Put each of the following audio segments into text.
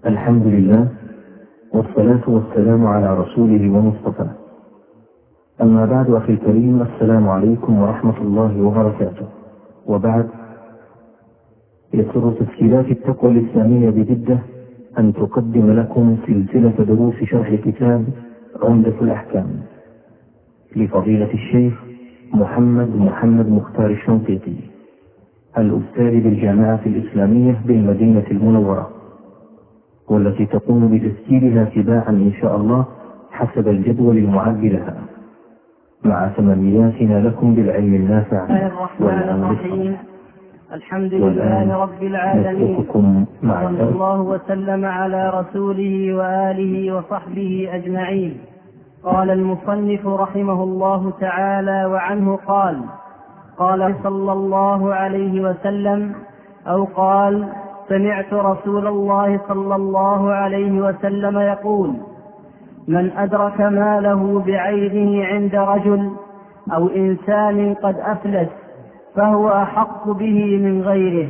الحمد لله، والصلاة والسلام على رسوله ومصطفاه. أما بعد، أخي الكريم، السلام عليكم ورحمة الله وبركاته. وبعد، يسر تسجيلات التقوى الإسلامية بجدة أن تقدم لكم سلسلة دروس شرح كتاب عمدة الأحكام لفضيلة الشيخ محمد مختار الشنقيطي، الأستاذ بالجامعة الإسلامية بالمدينة المنورة، والتي تقوم بتسجيلها تباعا إن شاء الله حسب الجدول المعد لها، مع تمنياتنا لكم بالعلم النافع والعمل الصالح. الحمد لله رب العالمين، صلى الله وسلم على رسوله وآله وصحبه أجمعين. قال المصنف رحمه الله تعالى وعنه قال صلى الله عليه وسلم أو قال: سمعت رسول الله صلى الله عليه وسلم يقول: من أدرك ماله بعينه عند رجل أو إنسان قد أفلس فهو أحق به من غيره.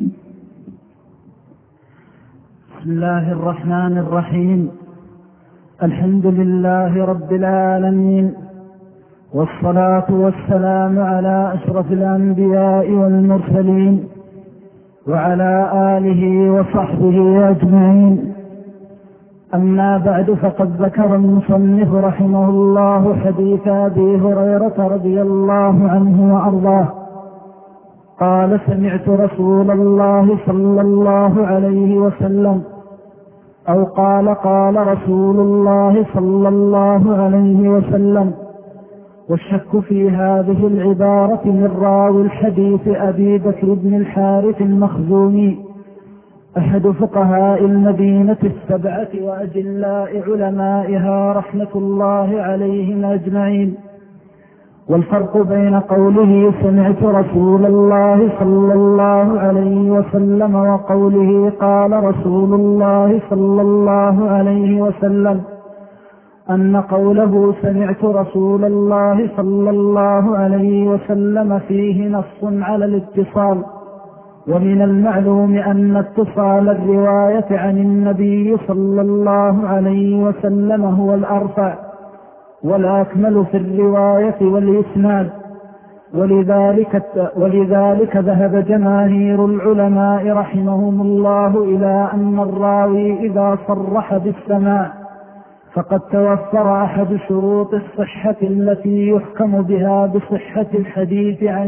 بسم الله الرحمن الرحيم. الحمد لله رب العالمين، والصلاة والسلام على أشرف الأنبياء والمرسلين وعلى آله وصحبه أجمعين. أما بعد، فقد ذكر المصنف رحمه الله حديث أبي هريرة رضي الله عنه وأرضاه قال: سمعت رسول الله صلى الله عليه وسلم أو قال رسول الله صلى الله عليه وسلم. والشك في هذه العبارة من راوي الحديث أبي بكر بن الحارث المخزومي، أحد فقهاء المدينة السبعة وأجلاء علمائها رحمة الله عليهم أجمعين. والفرق بين قوله سمعت رسول الله صلى الله عليه وسلم وقوله قال رسول الله صلى الله عليه وسلم أن قوله سمعت رسول الله صلى الله عليه وسلم فيه نص على الاتصال، ومن المعلوم أن اتصال الرواية عن النبي صلى الله عليه وسلم هو الأرفع والأكمل في الرواية والإسناد، ولذلك ذهب جماهير العلماء رحمهم الله إلى أن الراوي إذا صرح بالسماع فقد توفر أحد شروط الصحة التي يحكم بها بصحة الحديث عن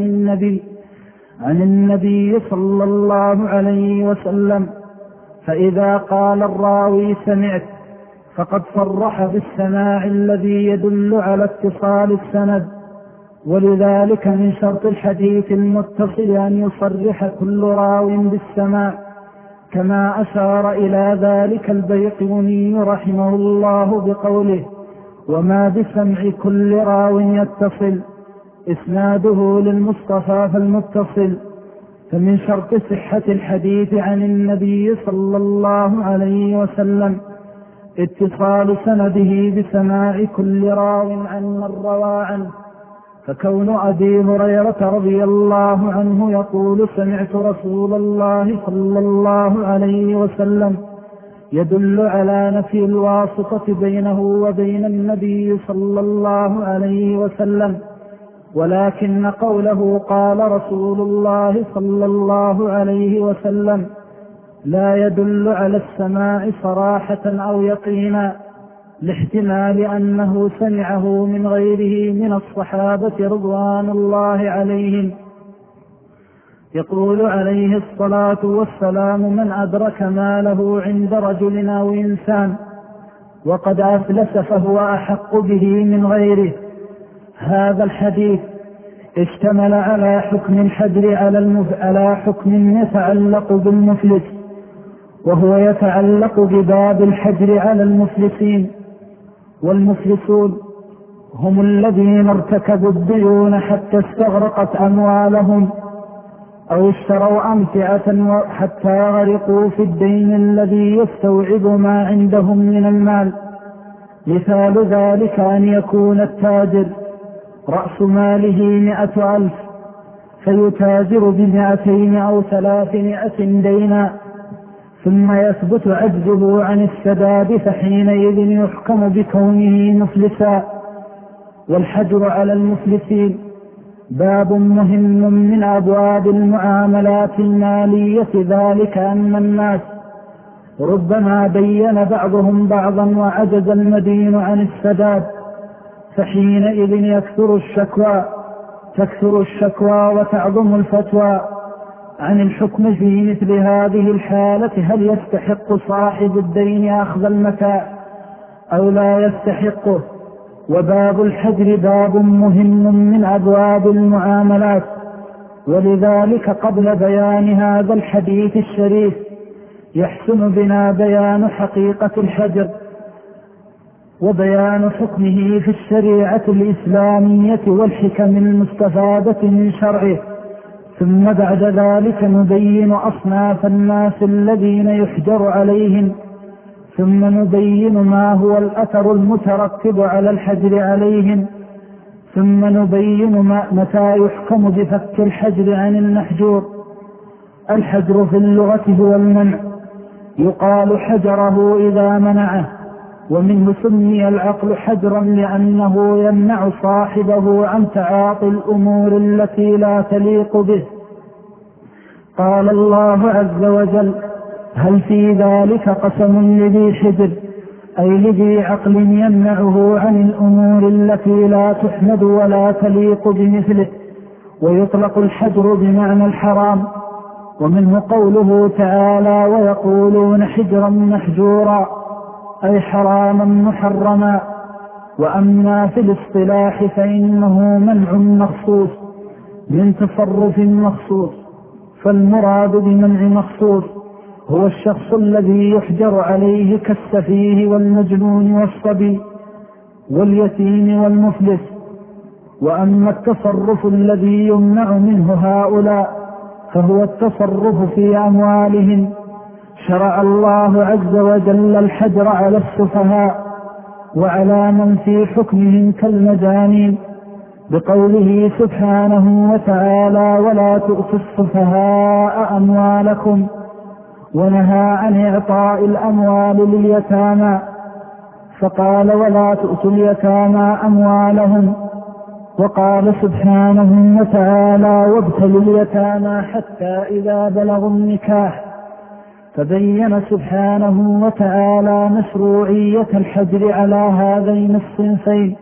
النبي صلى الله عليه وسلم. فإذا قال الراوي سمعت فقد صرح بالسماع الذي يدل على اتصال السند، ولذلك من شرط الحديث المتصل أن يصرح كل راو بالسماع، كما أشار إلى ذلك البيقوني رحمه الله بقوله: وما بسمع كل راو يتصل إسناده للمصطفى فالمتصل. فمن شرط صحة الحديث عن النبي صلى الله عليه وسلم اتصال سنده بسماع كل راو عن من روى عنه. فكون أبي هريرة رضي الله عنه يقول سمعت رسول الله صلى الله عليه وسلم يدل على نفي الواسطة بينه وبين النبي صلى الله عليه وسلم، ولكن قوله قال رسول الله صلى الله عليه وسلم لا يدل على السماع صراحة أو يقينا، لاحتمال أنه سمعه من غيره من الصحابة رضوان الله عليهم. يقول عليه الصلاة والسلام: من أدرك ماله عند رجل أو إنسان وقد أفلس فهو أحق به من غيره. هذا الحديث اشتمل على حكم الحجر على حكم يتعلق بالمفلس، وهو يتعلق بباب الحجر على المفلسين. والمفلسون هم الذين ارتكبوا الديون حتى استغرقت أموالهم، أو اشتروا أمتعة حتى غرقوا في الدين الذي يستوعب ما عندهم من المال. مثال ذلك أن يكون التاجر رأس ماله 100,000 فيتاجر ب200 أو 300 دينا، ثم يثبت عجزه عن السداد فحينئذ يحكم بكونه مفلسا. والحجر على المفلسين باب مهم من أبواب المعاملات المالية، ذلك أن الناس ربما بين بعضهم بعضا وعجز المدين عن السداد، فحينئذ تكثر الشكوى وتعظم الفتوى عن الحكم في مثل هذه الحالة، هل يستحق صاحب الدين أخذ المتاع أو لا يستحقه. وباب الحجر باب مهم من أبواب المعاملات، ولذلك قبل بيان هذا الحديث الشريف يحسن بنا بيان حقيقة الحجر وبيان حكمه في الشريعة الإسلامية والحكم المستفادة من شرعه، ثم بعد ذلك نبين أصناف الناس الذين يحجر عليهم، ثم نبين ما هو الأثر المترتب على الحجر عليهم، ثم نبين متى يحكم بفك الحجر عن المحجور. الحجر في اللغة هو المنع، يقال حجره إذا منعه، ومنه سمي العقل حجرا لأنه يمنع صاحبه عن تعاطي الأمور التي لا تليق به. قال الله عز وجل: هل في ذلك قسم لذي حجر، أي لذي عقل يمنعه عن الأمور التي لا تحمد ولا تليق بمثله. ويطلق الحجر بمعنى الحرام، ومنه قوله تعالى: ويقولون حجرا محجورا، أي حراما محرما. وأما في الاصطلاح فإنه منع مخصوص من تصرف مخصوص، فالمراد بمنع مخصوص هو الشخص الذي يحجر عليه كالسفيه والمجنون والصبي واليتيم والمفلس. وأما التصرف الذي يمنع منه هؤلاء فهو التصرف في أموالهم. شرع الله عز وجل الحجر على السفهاء وعلى من في حكمهم كالمجانين بقوله سبحانه وتعالى: ولا تؤتوا السفهاء أموالكم، ونهى عن إعطاء الأموال لليتامى فقال: ولا تؤتوا اليتامى أموالهم. وقال سبحانه وتعالى: وابتلوا اليتامى حتى إذا بلغوا النكاح. فبين سبحانه وتعالى مشروعية الحجر على هذين الصنفين،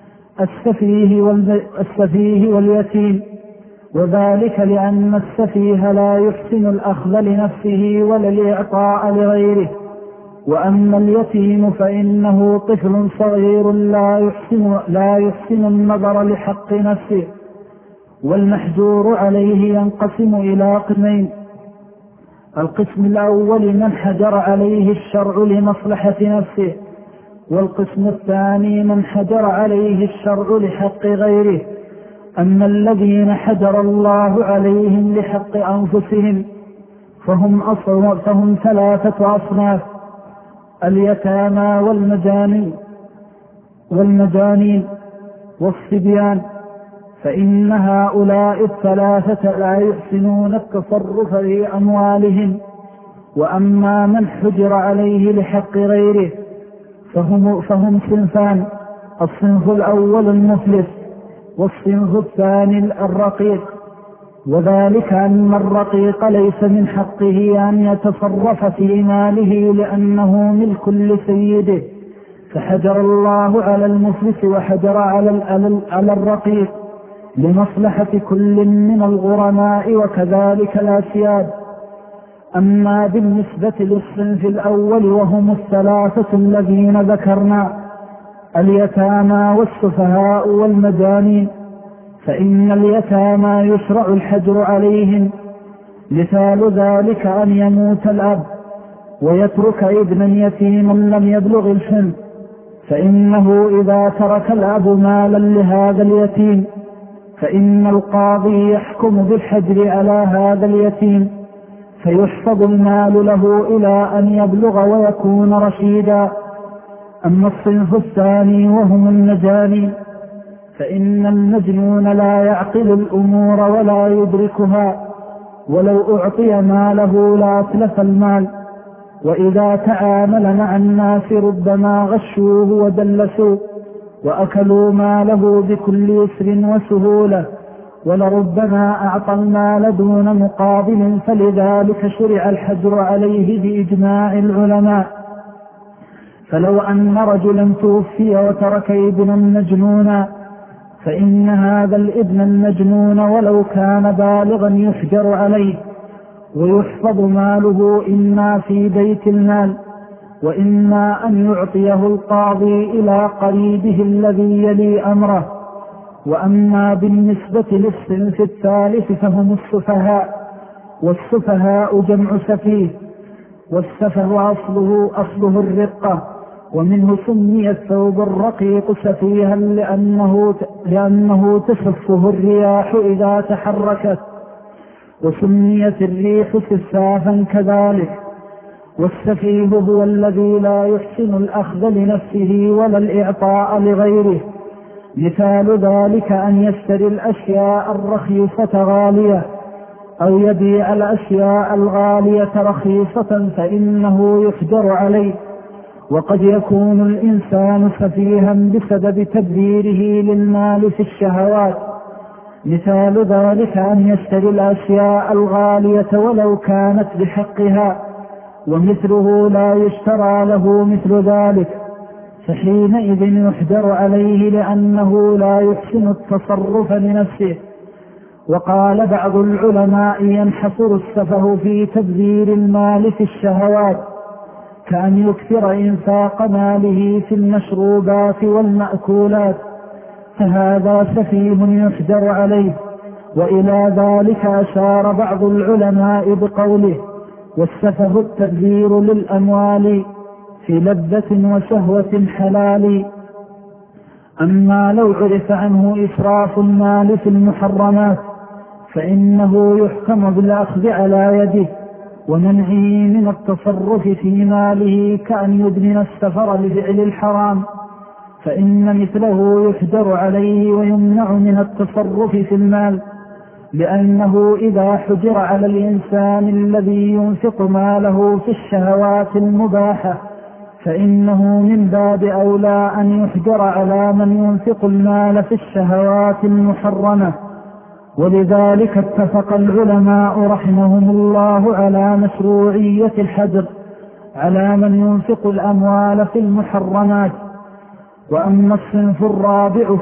السفيه واليتيم، وذلك لأن السفيه لا يحسن الأخذ لنفسه ولا الإعطاء لغيره، وأما اليتيم فإنه طفل صغير لا يحسن النظر لحق نفسه. والمحجور عليه ينقسم إلى قسمين: القسم الأول من حجر عليه الشرع لمصلحة نفسه، والقسم الثاني من حجر عليه الشرع لحق غيره. أما الذين حجر الله عليهم لحق أنفسهم فهم 3 أصناف: اليتامى والمجانين والصبيان، فإن هؤلاء 3 لا يحسنون التصرف في أموالهم. وأما من حجر عليه لحق غيره فهم صنفان: الصنف الأول المفلس، والصنف الثاني الرقيق. وذلك أن الرقيق ليس من حقه أن يتصرف في ماله لأنه ملك لسيده، فحجر الله على المفلس وحجر على الرقيق لمصلحة كل من الغرماء وكذلك الأسياد. أما بالنسبة للصنف الأول وهم 3 الذين ذكرنا: اليتامى والسفهاء والمجانين، فإن اليتامى يشرع الحجر عليهم، مثال ذلك أن يموت الأب ويترك ابنا يتيما لم يبلغ الحلم، فإنه إذا ترك الأب مالا لهذا اليتيم فإن القاضي يحكم بالحجر على هذا اليتيم، فيحفظ المال له إلى أن يبلغ ويكون رشيدا. أما الصنف الثاني وهم المجانين، فإن المجنون لا يعقل الأمور ولا يدركها، ولو أعطي ماله لا أتلف المال، وإذا تعامل مع الناس ربما غشوه ودلسوه وأكلوا ماله بكل يسر وسهولة، ولربما أعطى المال دون مقابل، فلذلك شرع الحجر عليه بإجماع العلماء. فلو أن رجلا توفي وترك ابنا مجنونا فإن هذا الابن المجنون ولو كان بالغا يحجر عليه ويحفظ ماله إما في بيت المال وإما أن يعطيه القاضي إلى قريبه الذي يلي أمره. وأما بالنسبة للصنف الثالث فهم السفهاء، والسفهاء جمع سفيه، والسفه أصله الرقة، ومنه سمي الثوب الرقيق سفيها لأنه تسفه الرياح إذا تحركت، وسميت الريح سفافا كذلك. والسفيه هو الذي لا يحسن الأخذ لنفسه ولا الإعطاء لغيره. مثال ذلك أن يشتري الأشياء الرخيصة غالية أو يبيع الأشياء الغالية رخيصة فإنه يحجر عليه. وقد يكون الإنسان سفيها بسبب تبذيره للمال في الشهوات. مثال ذلك أن يشتري الأشياء الغالية ولو كانت بحقها، ومثله لا يشترى له مثل ذلك، فحينئذ يحجر عليه لأنه لا يحسن التصرف لنفسه. وقال بعض العلماء ينحصر السفه في تبذير المال في الشهوات، كأن يكثر إنفاق ماله في المشروبات والمأكولات، فهذا سفيه يحجر عليه. وإلى ذلك أشار بعض العلماء بقوله: والسفه التبذير للأموال في لذة وشهوة حلال. أما لو عرف عنه إسراف المال في المحرمات فإنه يحكم بالأخذ على يده ومنعه من التصرف في ماله، كأن يدمن السفر لفعل الحرام، فإن مثله يحجر عليه ويمنع من التصرف في المال، لأنه إذا حجر على الإنسان الذي ينفق ماله في الشهوات المباحة فإنه من باب أولى أن يحجر على من ينفق المال في الشهوات المحرمة. ولذلك اتفق العلماء رحمهم الله على مشروعية الحجر على من ينفق الأموال في المحرمات. وأما الصنف الرابع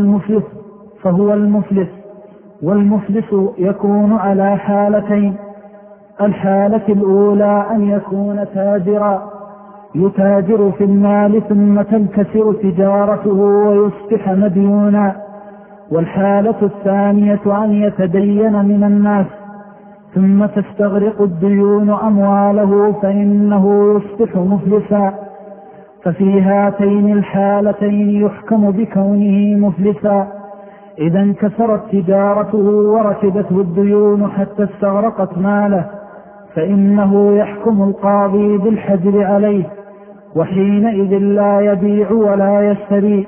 فهو المفلس. والمفلس يكون على حالتين: الحالة الأولى أن يكون تاجرا يتاجر في المال ثم تنكسر تجارته ويصبح مديونا، والحالة الثانية أن يتدين من الناس ثم تستغرق الديون أمواله فإنه يصبح مفلسا. ففي هاتين الحالتين يحكم بكونه مفلسا إذا انكسرت تجارته وركبته الديون حتى استغرقت ماله، فإنه يحكم القاضي بالحجر عليه، وحينئذ لا يبيع ولا يشتري،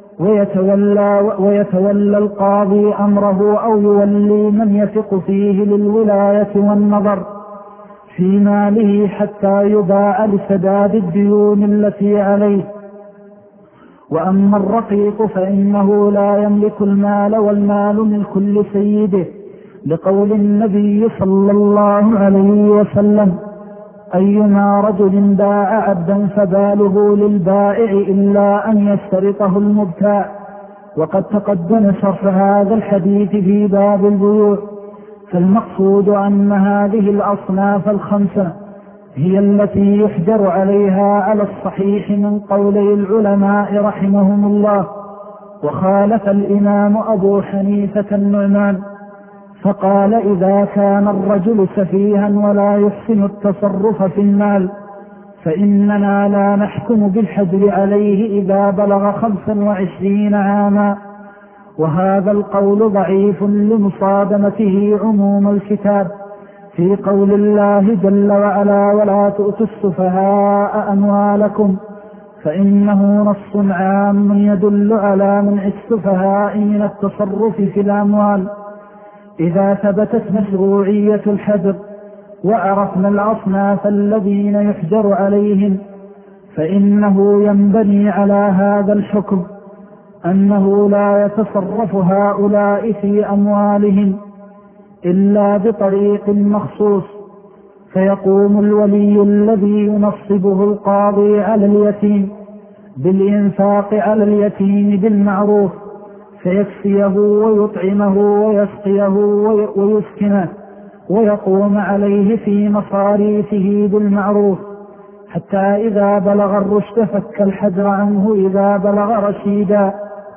ويتولى القاضي أمره أو يولي من يثق فيه للولاية والنظر في ماله حتى يباع لسداد الديون التي عليه. وأما الرقيق فإنه لا يملك المال والمال من كل سيده، لقول النبي صلى الله عليه وسلم: أيما رجل باع عبدا فباله للبائع إلا أن يشترطه المبتاع. وقد تقدم شرح هذا الحديث في باب البيوع. فالمقصود أن هذه الأصناف الخمسة هي التي يحجر عليها على الصحيح من قولي العلماء رحمهم الله. وخالف الإمام أبو حنيفة النعمان فقال: إذا كان الرجل سفيها ولا يحسن التصرف في المال فإننا لا نحكم بالحجر عليه إذا بلغ 25 عاما. وهذا القول ضعيف لمصادمته عموم الكتاب في قول الله جل وعلا: ولا تؤتوا السفهاء أموالكم، فإنه نص عام يدل على منع السفهاء من التصرف في الأموال. إذا ثبتت مشروعية الحجر وعرفنا الأصناف الذين يحجر عليهم، فإنه ينبني على هذا الحكم أنه لا يتصرف هؤلاء في أموالهم إلا بطريق مخصوص، فيقوم الولي الذي ينصبه القاضي على اليتيم بالإنفاق على اليتيم بالمعروف، فيكفيه ويطعمه ويسقيه ويسكنه، ويقوم عليه في مصاريفه بالمعروف حتى إذا بلغ الرشد فك الحجر عنه إذا بلغ رشيدا.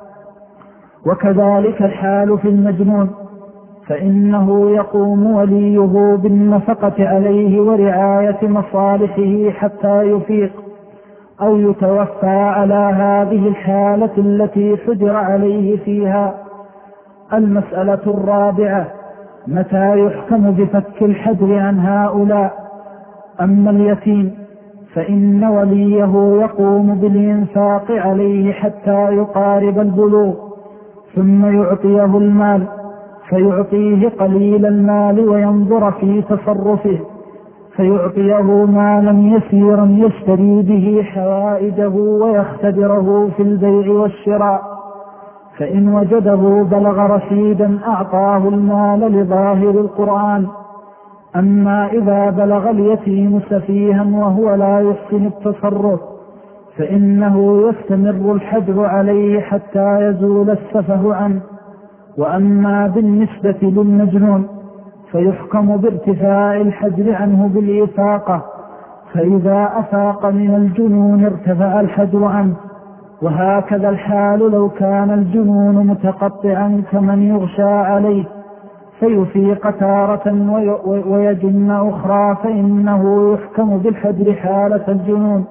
وكذلك الحال في المجنون، فإنه يقوم وليه بالنفقة عليه ورعاية مصالحه حتى يفيق أو يتوفى على هذه الحالة التي حجر عليه فيها. المسألة الرابعة: متى يحكم بفك الحجر عن هؤلاء؟ أما اليتيم فإن وليه يقوم بالإنفاق عليه حتى يقارب البلوغ، ثم يعطيه المال، فيعطيه قليل المال وينظر في تصرفه، فيعطيه مالا يسيرا يشتري به حوائجه ويختبره في البيع والشراء، فإن وجده بلغ رشيدا أعطاه المال لظاهر القرآن. أما إذا بلغ اليتيم سفيها وهو لا يحسن التصرف فإنه يستمر الحجر عليه حتى يزول السفه عنه. وأما بالنسبة للمجنون فيحكم بارتفاع الحجر عنه بالإفاقة، فإذا أفاق من الجنون ارتفع الحجر عنه. وهكذا الحال لو كان الجنون متقطعا كمن يغشى عليه فيفيق تارة ويجن أخرى، فإنه يحكم بالحجر حالة الجنون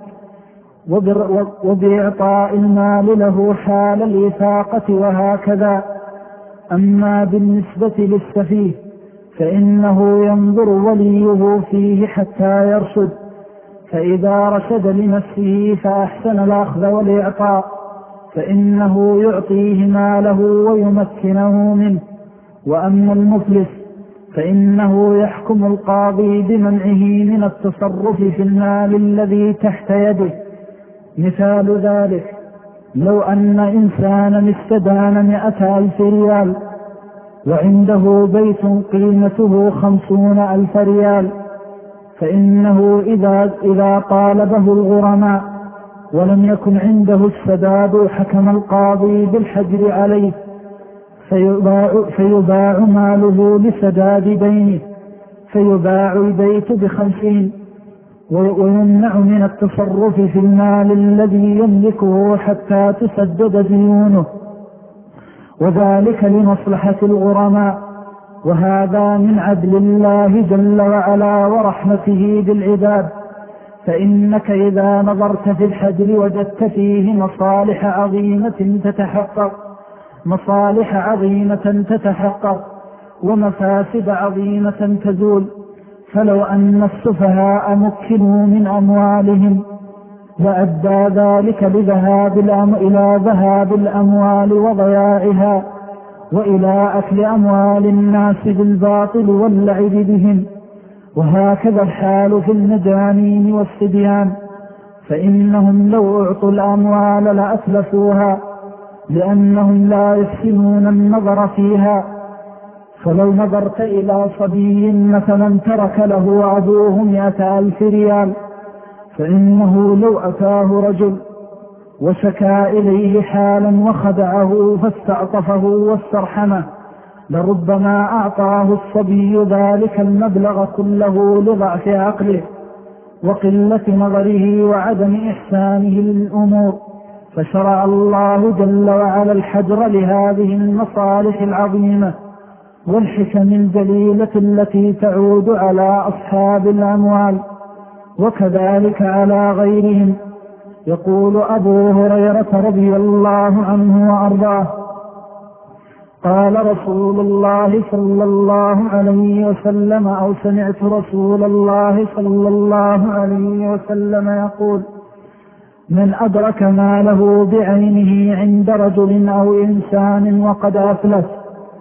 وبإعطاء المال له حال الإفاقة، وهكذا. أما بالنسبة للسفيه فإنه ينظر وليه فيه حتى يرشد، فإذا رشد لنفسه فأحسن الأخذ والإعطاء فإنه يعطيه ماله ويمكنه منه. وأما المفلس فإنه يحكم القاضي بمنعه من التصرف في المال الذي تحت يده. مثال ذلك: لو أن إنسانا استدان 100,000 ريال وعنده بيت قيمته 50,000 ريال، فإنه إذا طالبه الغرماء ولم يكن عنده السداد حكم القاضي بالحجر عليه، فيباع ماله لسداد دينه، فيباع البيت ب50، ويمنع من التصرف في المال الذي يملكه حتى تسدد ديونه، وذلك لمصلحة الغرماء. وهذا من عدل الله جل وعلا ورحمته بالعباد، فإنك إذا نظرت في الحجر وجدت فيه مصالح عظيمة تتحقق ومفاسد عظيمة تزول. فلو أن السفهاء مكنوا من أموالهم وأدى ذلك إلى ذهاب الأموال وضياعها، وإلى أكل أموال الناس بالباطل واللعب بهم. وهكذا الحال في المجانين والصبيان، فإنهم لو أعطوا الأموال لأتلفوها لأنهم لا يحسنون النظر فيها. فلو نظرت إلى صبي مثلا ترك له أبوه 100,000 ريال، فإنه لو أتاه رجل وشكى إليه حالا وخدعه فاستعطفه واسترحمه لربما أعطاه الصبي ذلك المبلغ كله لضعف عقله وقلة نظره وعدم إحسانه للأمور. فشرع الله جل وعلا الحجر لهذه المصالح العظيمة والحكم الجليلة التي تعود على أصحاب الأموال وكذلك على غيرهم. يقول أبو هريرة رضي الله عنه وأرضاه: قال رسول الله صلى الله عليه وسلم، أو سمعت رسول الله صلى الله عليه وسلم يقول: من أدرك ماله بعينه عند رجل أو إنسان وقد أفلس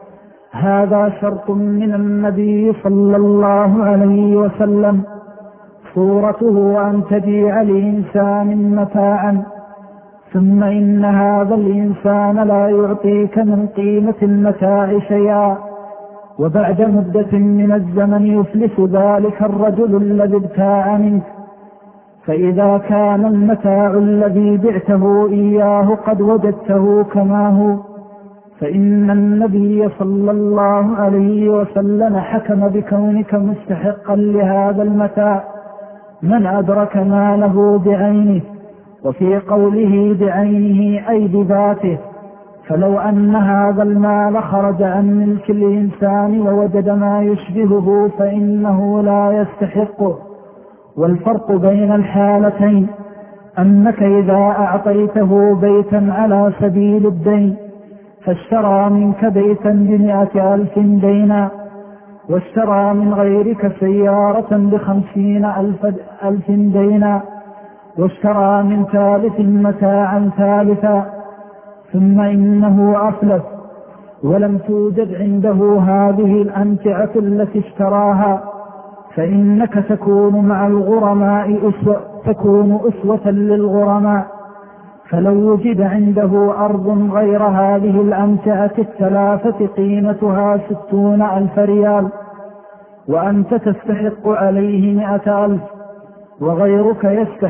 هذا شرط من النبي صلى الله عليه وسلم، صورته أن تجيء لإنسان متاعا، ثم إن هذا الإنسان لا يعطيك من قيمة المتاع شيئا، وبعد مدة من الزمن يفلس ذلك الرجل الذي ابتاع منك. فإذا كان المتاع الذي بعته إياه قد وجدته كما هو، فإن النبي صلى الله عليه وسلم حكم بكونك مستحقا لهذا المتاع من أدرك ماله بعينه، وفي قوله بعينه أي بذاته، فلو أن هذا المال خرج عن ملك الإنسان ووجد ما يشبهه فإنه لا يستحقه. والفرق بين الحالتين أنك إذا أعطيته بيتا على سبيل الدين فاشترى منك بيتا ب100,000 دينا، واشترى من غيرك سيارة ب50,000 دينا، واشترى من ثالث متاعا ثالثا، ثم إنه أفلس ولم توجد عنده هذه الأمتعة التي اشتراها، فإنك تكون مع الغرماء تكون أسوة للغرماء. فلو وجد عنده أرض غير هذه الأمتعة الثلاثة قيمتها 60,000 ريال، وأنت تستحق عليه 100,000، وغيرك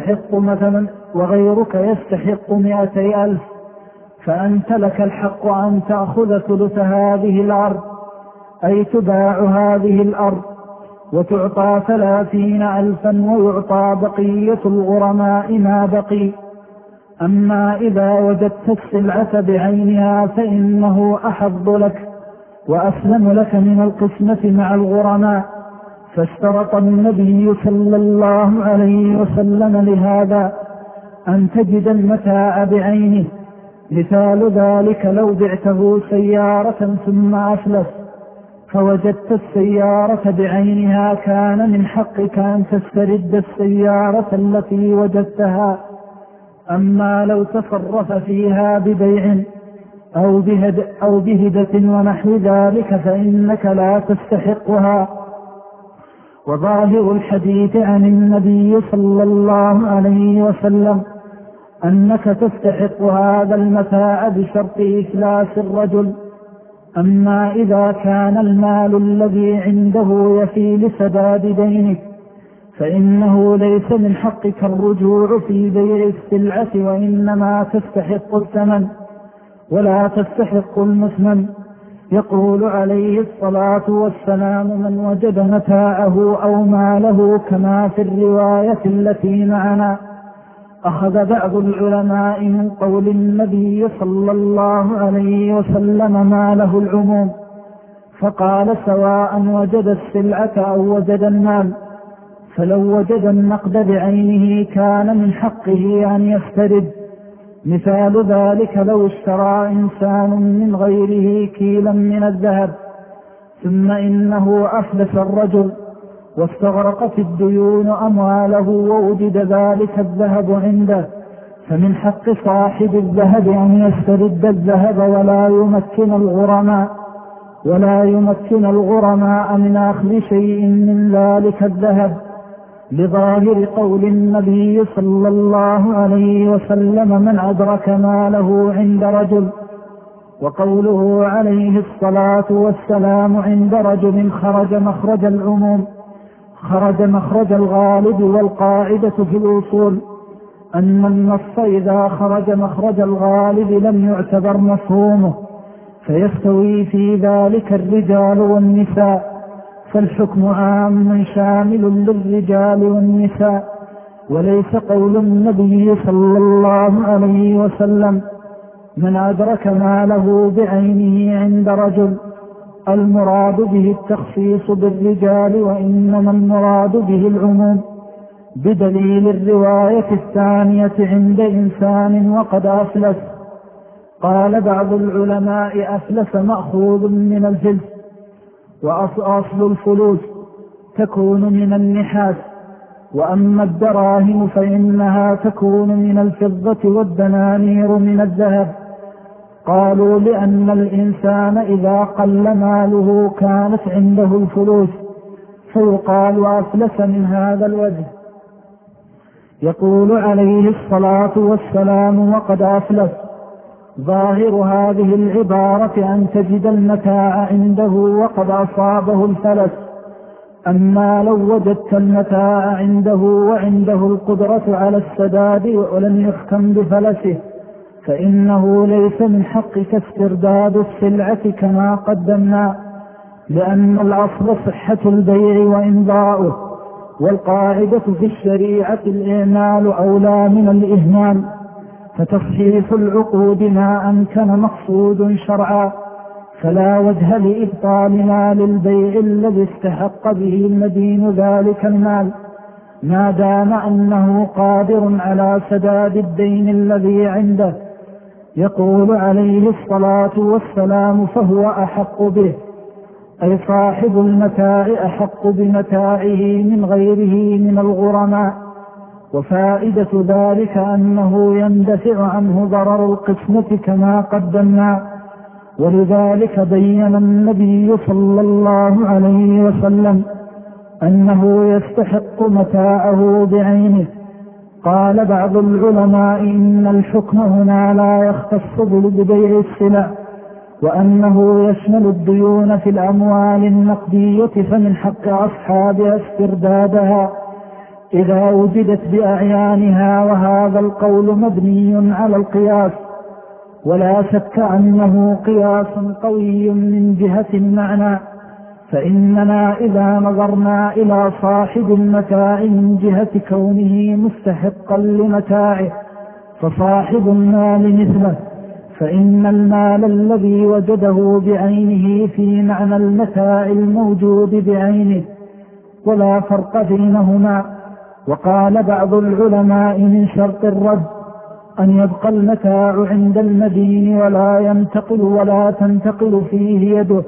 يستحق 200,000، فأنت لك الحق أن تأخذ ثلث هذه الأرض، أي تباع هذه الأرض وتعطى 30,000 ويعطى بقية الغرماء ما بقي. أما إذا وجدت السلعة بعينها فإنه أحظ لك وأسلم لك من القسمة مع الغرماء. فاشترط النبي صلى الله عليه وسلم لهذا أن تجد المتاع بعينه. مثال ذلك لو بعته سيارة ثم أفلس فوجدت السيارة بعينها، كان من حقك أن تسترد السيارة التي وجدتها. أما لو تصرف فيها ببيع أو بهدة ونحو ذلك فإنك لا تستحقها. وظاهر الحديث عن النبي صلى الله عليه وسلم أنك تستحق هذا المتاع بشرط إفلاس الرجل. أما إذا كان المال الذي عنده يفي لسداد دينك فإنه ليس من حقك الرجوع في بيع السلعة، وإنما تستحق الثمن ولا تستحق المثمن. يقول عليه الصلاة والسلام: من وجد متاعه أو ماله كما في الرواية التي معنا. أخذ بعض العلماء من قول النبي صلى الله عليه وسلم ماله العموم، فقال: سواء وجد السلعة أو وجد المال، فلو وجد النقد بعينه كان من حقه أن يسترد. مثال ذلك لو اشترى إنسان من غيره كيلا من الذهب ثم إنه أفلس الرجل واستغرقت الديون أمواله ووجد ذلك الذهب عنده، فمن حق صاحب الذهب أن يسترد الذهب ولا يمكن الغرماء من أخذ شيء من ذلك الذهب، لظاهر قول النبي صلى الله عليه وسلم: من أدرك ماله عند رجل. وقوله عليه الصلاة والسلام: عند رجل خرج مخرج العموم، خرج مخرج الغالب. والقاعدة في الأصول أن النص إذا خرج مخرج الغالب لم يعتبر مفهومه، فيستوي في ذلك الرجال والنساء، فالحكم عام شامل للرجال والنساء. وليس قول النبي صلى الله عليه وسلم: من أدرك ماله بعينه عند رجل، المراد به التخصيص بالرجال، وإنما المراد به العموم، بدليل الرواية الثانية: عند إنسان وقد أفلس. قال بعض العلماء: أفلس مأخوذ من الفلس، وأصل الفلوس تكون من النحاس، وأما الدراهم فإنها تكون من الفضة والدنانير من الذهب. قالوا لأن الإنسان إذا قل ماله كانت عنده الفلوس فيقال أفلس من هذا الوجه. يقول عليه الصلاة والسلام وقد أفلس. ظاهر هذه العبارة أن تجد المتاع عنده وقد أصابه الفلس. أما لو وجدت المتاع عنده وعنده القدرة على السداد ولم يحكم بفلسه فإنه ليس من حقك استرداد السلعة كما قدمنا، لأن الأصل صحة البيع وإمضاؤه، والقاعدة في الشريعة الإعمال أولى من الإهمال، فتصحيح العقود ما أمكن مقصود شرعا، فلا وجه لإبطال مال البيع الذي استحق به المدين ذلك المال ما دام أنه قادر على سداد الدين الذي عنده. يقول عليه الصلاة والسلام فهو أحق به، أي صاحب المتاع أحق بمتاعه من غيره من الغرماء. وفائدة ذلك أنه يندفع عنه ضرر القسمة كما قدمنا. ولذلك بين النبي صلى الله عليه وسلم أنه يستحق متاعه بعينه. قال بعض العلماء إن الحكم هنا لا يختص ببيع السلع، وأنه يشمل الديون في الأموال النقدية، فمن حق أصحابها استردادها إذا وجدت بأعيانها. وهذا القول مبني على القياس، ولا شك أنه قياس قوي من جهة المعنى، فإننا إذا نظرنا إلى صاحب المتاع من جهة كونه مستحقا لمتاعه فصاحب المال مثله، فإن المال الذي وجده بعينه في معنى المتاع الموجود بعينه، ولا فرق بينهما. وقال بعض العلماء من شرط الرد أن يبقى المتاع عند المدين ولا ينتقل ولا تنتقل فيه يده،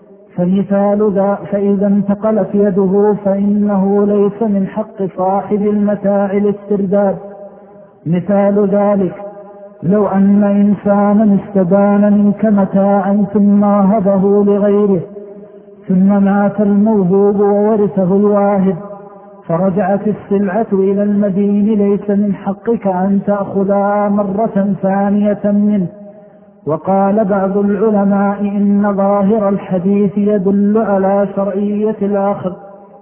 فإذا انتقلت يده فإنه ليس من حق صاحب المتاع الاسترداد. مثال ذلك لو أن إنسانا استدان منك متاعا ثم وهبه لغيره، ثم مات الموهوب وورثه الواهب، فرجعت السلعة إلى المدين، ليس من حقك أن تأخذها مرة ثانية منه. وقال بعض العلماء إن ظاهر الحديث يدل على شرعية الآخر.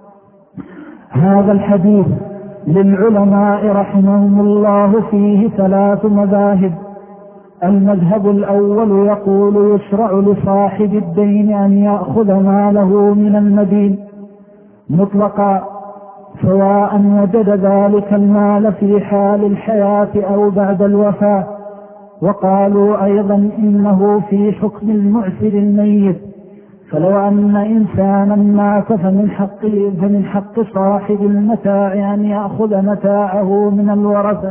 هذا الحديث للعلماء رحمهم الله فيه 3 مذاهب. المذهب الأول يقول يشرع لصاحب الدين أن يأخذ ماله من المدين مطلقا، سواء وجد ذلك المال في حال الحياة أو بعد الوفاة. وقالوا أيضا إنه في حكم المعسر الميت، فلو أن إنسانا مات فمن حق صاحب المتاع أن يأخذ متاعه من الورثة.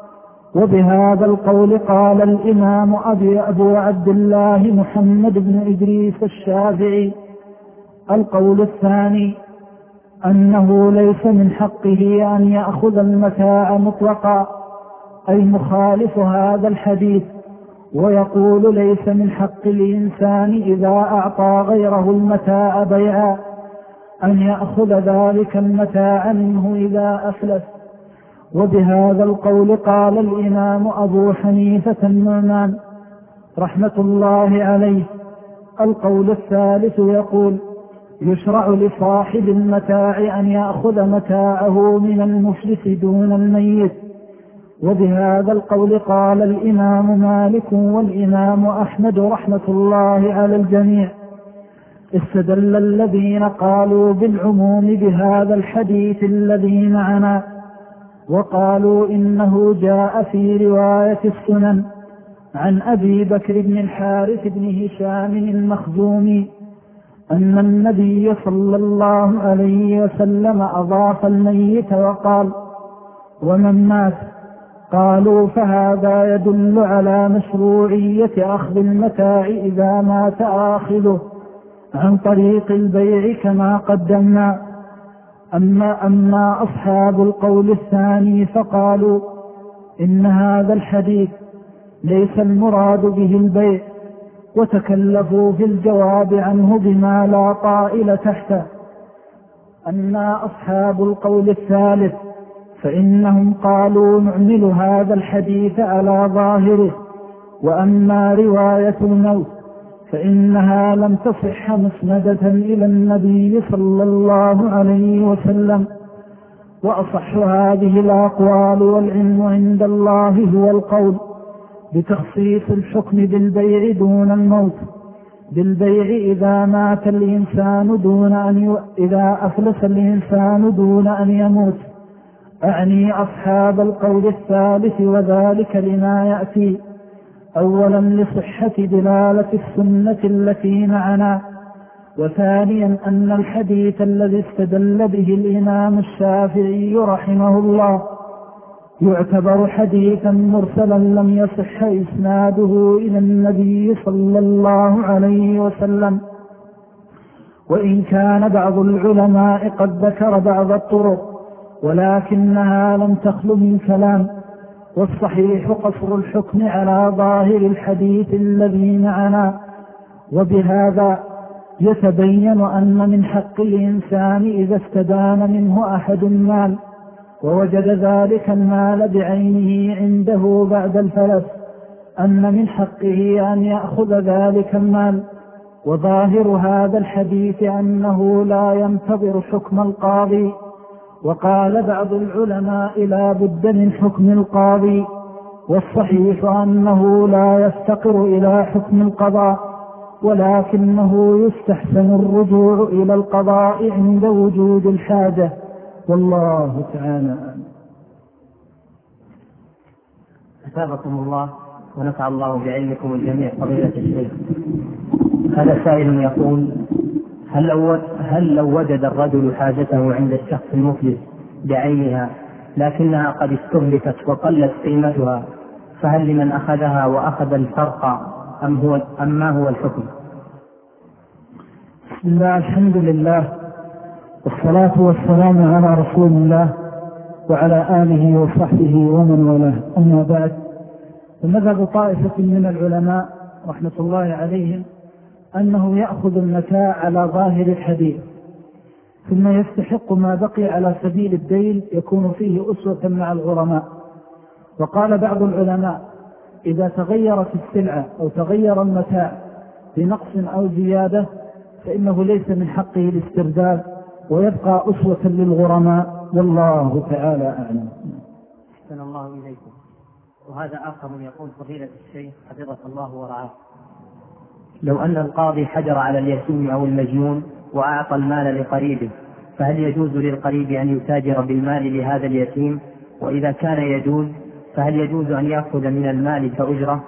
وبهذا القول قال الإمام أبو عبد الله محمد بن إدريس الشافعي. القول الثاني أنه ليس من حقه أن يأخذ المتاع مطلقا، أي مخالف هذا الحديث، ويقول ليس من حق الإنسان إذا أعطى غيره المتاع بيعا أن يأخذ ذلك المتاع منه إذا أفلس. وبهذا القول قال الإمام أبو حنيفة النعمان رحمة الله عليه. القول الثالث يقول يشرع لصاحب المتاع أن يأخذ متاعه من المفلس دون الميت. وبهذا القول قال الإمام مالك والإمام أحمد رحمة الله على الجميع. استدل الذين قالوا بالعموم بهذا الحديث الذي معنا، وقالوا إنه جاء في رواية السنن عن أبي بكر بن الحارث بن هشام المخزومي أن النبي صلى الله عليه وسلم أضاف الميت وقال ومن مات؟ قالوا فهذا يدل على مشروعية أخذ المتاع إذا مات آخذه عن طريق البيع كما قدمنا. أما أصحاب القول الثاني فقالوا إن هذا الحديث ليس المراد به البيع، وتكلفوا في الجواب عنه بما لا طائل تحته. أما أصحاب القول الثالث فإنهم قالوا نعمل هذا الحديث على ظاهره. وأما رواية الموت فإنها لم تصح مسندة إلى النبي صلى الله عليه وسلم. وأصح هذه الأقوال والعلم عند الله هو القول بتخصيص الحكم بالبيع دون الموت، بالبيع إذا مات الإنسان إذا أفلس الإنسان دون أن يموت. أعني أصحاب القول الثالث، وذلك لما يأتي: أولا لصحة دلالة السنة التي معنا، وثانيا أن الحديث الذي استدل به الإمام الشافعي رحمه الله يعتبر حديثا مرسلا لم يصح إسناده إلى النبي صلى الله عليه وسلم، وإن كان بعض العلماء قد ذكر بعض الطرق ولكنها لم تخل من كلام. والصحيح قصر الحكم على ظاهر الحديث الذي معنا. وبهذا يتبين أن من حق الإنسان إذا استدان منه أحد المال ووجد ذلك المال بعينه عنده بعد الفلس أن من حقه أن يأخذ ذلك المال. وظاهر هذا الحديث أنه لا ينتظر حكم القاضي. وقال بعض العلماء لا بد من حكم القاضي، والصحيح أنه لا يفتقر إلى حكم القضاء، ولكنه يستحسن الرجوع إلى القضاء عند وجود الحاجة. والله تعالى. أثابكم الله ونفع الله بعلمكم الجميع. فضيلة الشيخ، هذا سائل يقول: هل لو وجد الرجل حاجته عند الشخص المفلس بعينها لكنها قد استهلكت وقلت قيمتها، فهل لمن أخذها وأخذ الفرق أم ما هو الحكم؟ بسم الله، الحمد لله، والصلاة والسلام على رسول الله وعلى آله وصحبه ومن والاه. أما بعد، فمذهب طائفة من العلماء رحمة الله عليهم أنه يأخذ المتاع على ظاهر الحديث ثم يستحق ما بقي على سبيل الدين يكون فيه أسوة مع الغرماء. وقال بعض العلماء: إذا تغيرت السلعة أو تغير المتاع بنقص أو زيادة فإنه ليس من حقه الاسترداد ويبقى أسوة للغرماء. والله تعالى أعلم. أحسن الله إليكم. وهذا آخر يقول: فضيلة الشيخ حفظك الله ورعاه، لو أن القاضي حجر على اليتيم أو المجنون وأعطى المال لقريبه، فهل يجوز للقريب أن يتاجر بالمال لهذا اليتيم؟ وإذا كان يجوز فهل يجوز أن يأخذ من المال كأجرة؟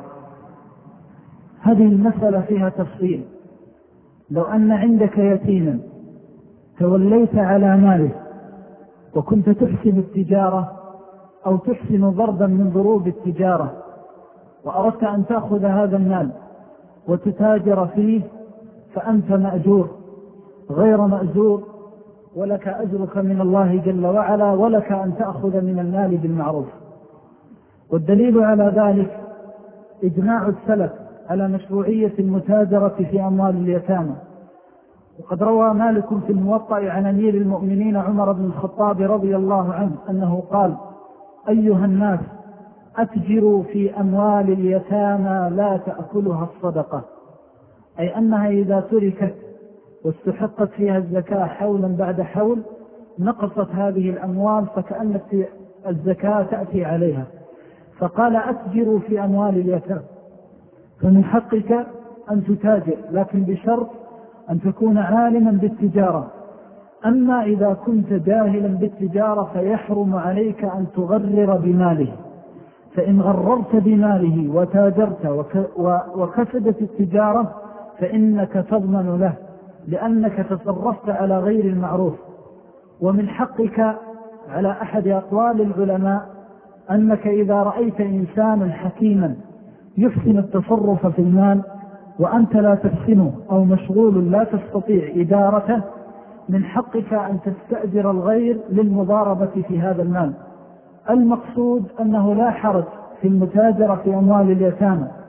هذه المسألة فيها تفصيل. لو أن عندك يتيما توليت على ماله وكنت تحسن التجارة أو تحسن ضربا من ضروب التجارة وأردت أن تأخذ هذا المال وتتاجر فيه، فأنت مأجور غير مأجور، ولك أجرك من الله جل وعلا، ولك أن تأخذ من المال بالمعروف. والدليل على ذلك إجماع السلف على مشروعية المتاجرة في أموال اليتامى. وقد روى مالك في الموطأ عن أمير المؤمنين عمر بن الخطاب رضي الله عنه أنه قال: أيها الناس، أتجروا في أموال اليتامى لا تأكلها الصدقة، أي أنها إذا تركت واستحقت فيها الزكاة حولا بعد حول نقصت هذه الأموال فكأن الزكاة تأتي عليها. فقال: أتجروا في أموال اليتامى، فمن حقك أن تتاجر، لكن بشرط أن تكون عالما بالتجارة. أما إذا كنت جاهلا بالتجارة فيحرم عليك أن تغرر بماله، فإن غررت بماله وتاجرت وكسدت التجارة فإنك تضمن له، لأنك تصرفت على غير المعروف. ومن حقك على أحد أقوال العلماء أنك إذا رأيت إنسانا حكيما يحسن التصرف في المال وأنت لا تحسنه أو مشغول لا تستطيع إدارته، من حقك أن تستأجر الغير للمضاربة في هذا المال. المقصود أنه لا حرج في المتاجرة في أموال اليتامى،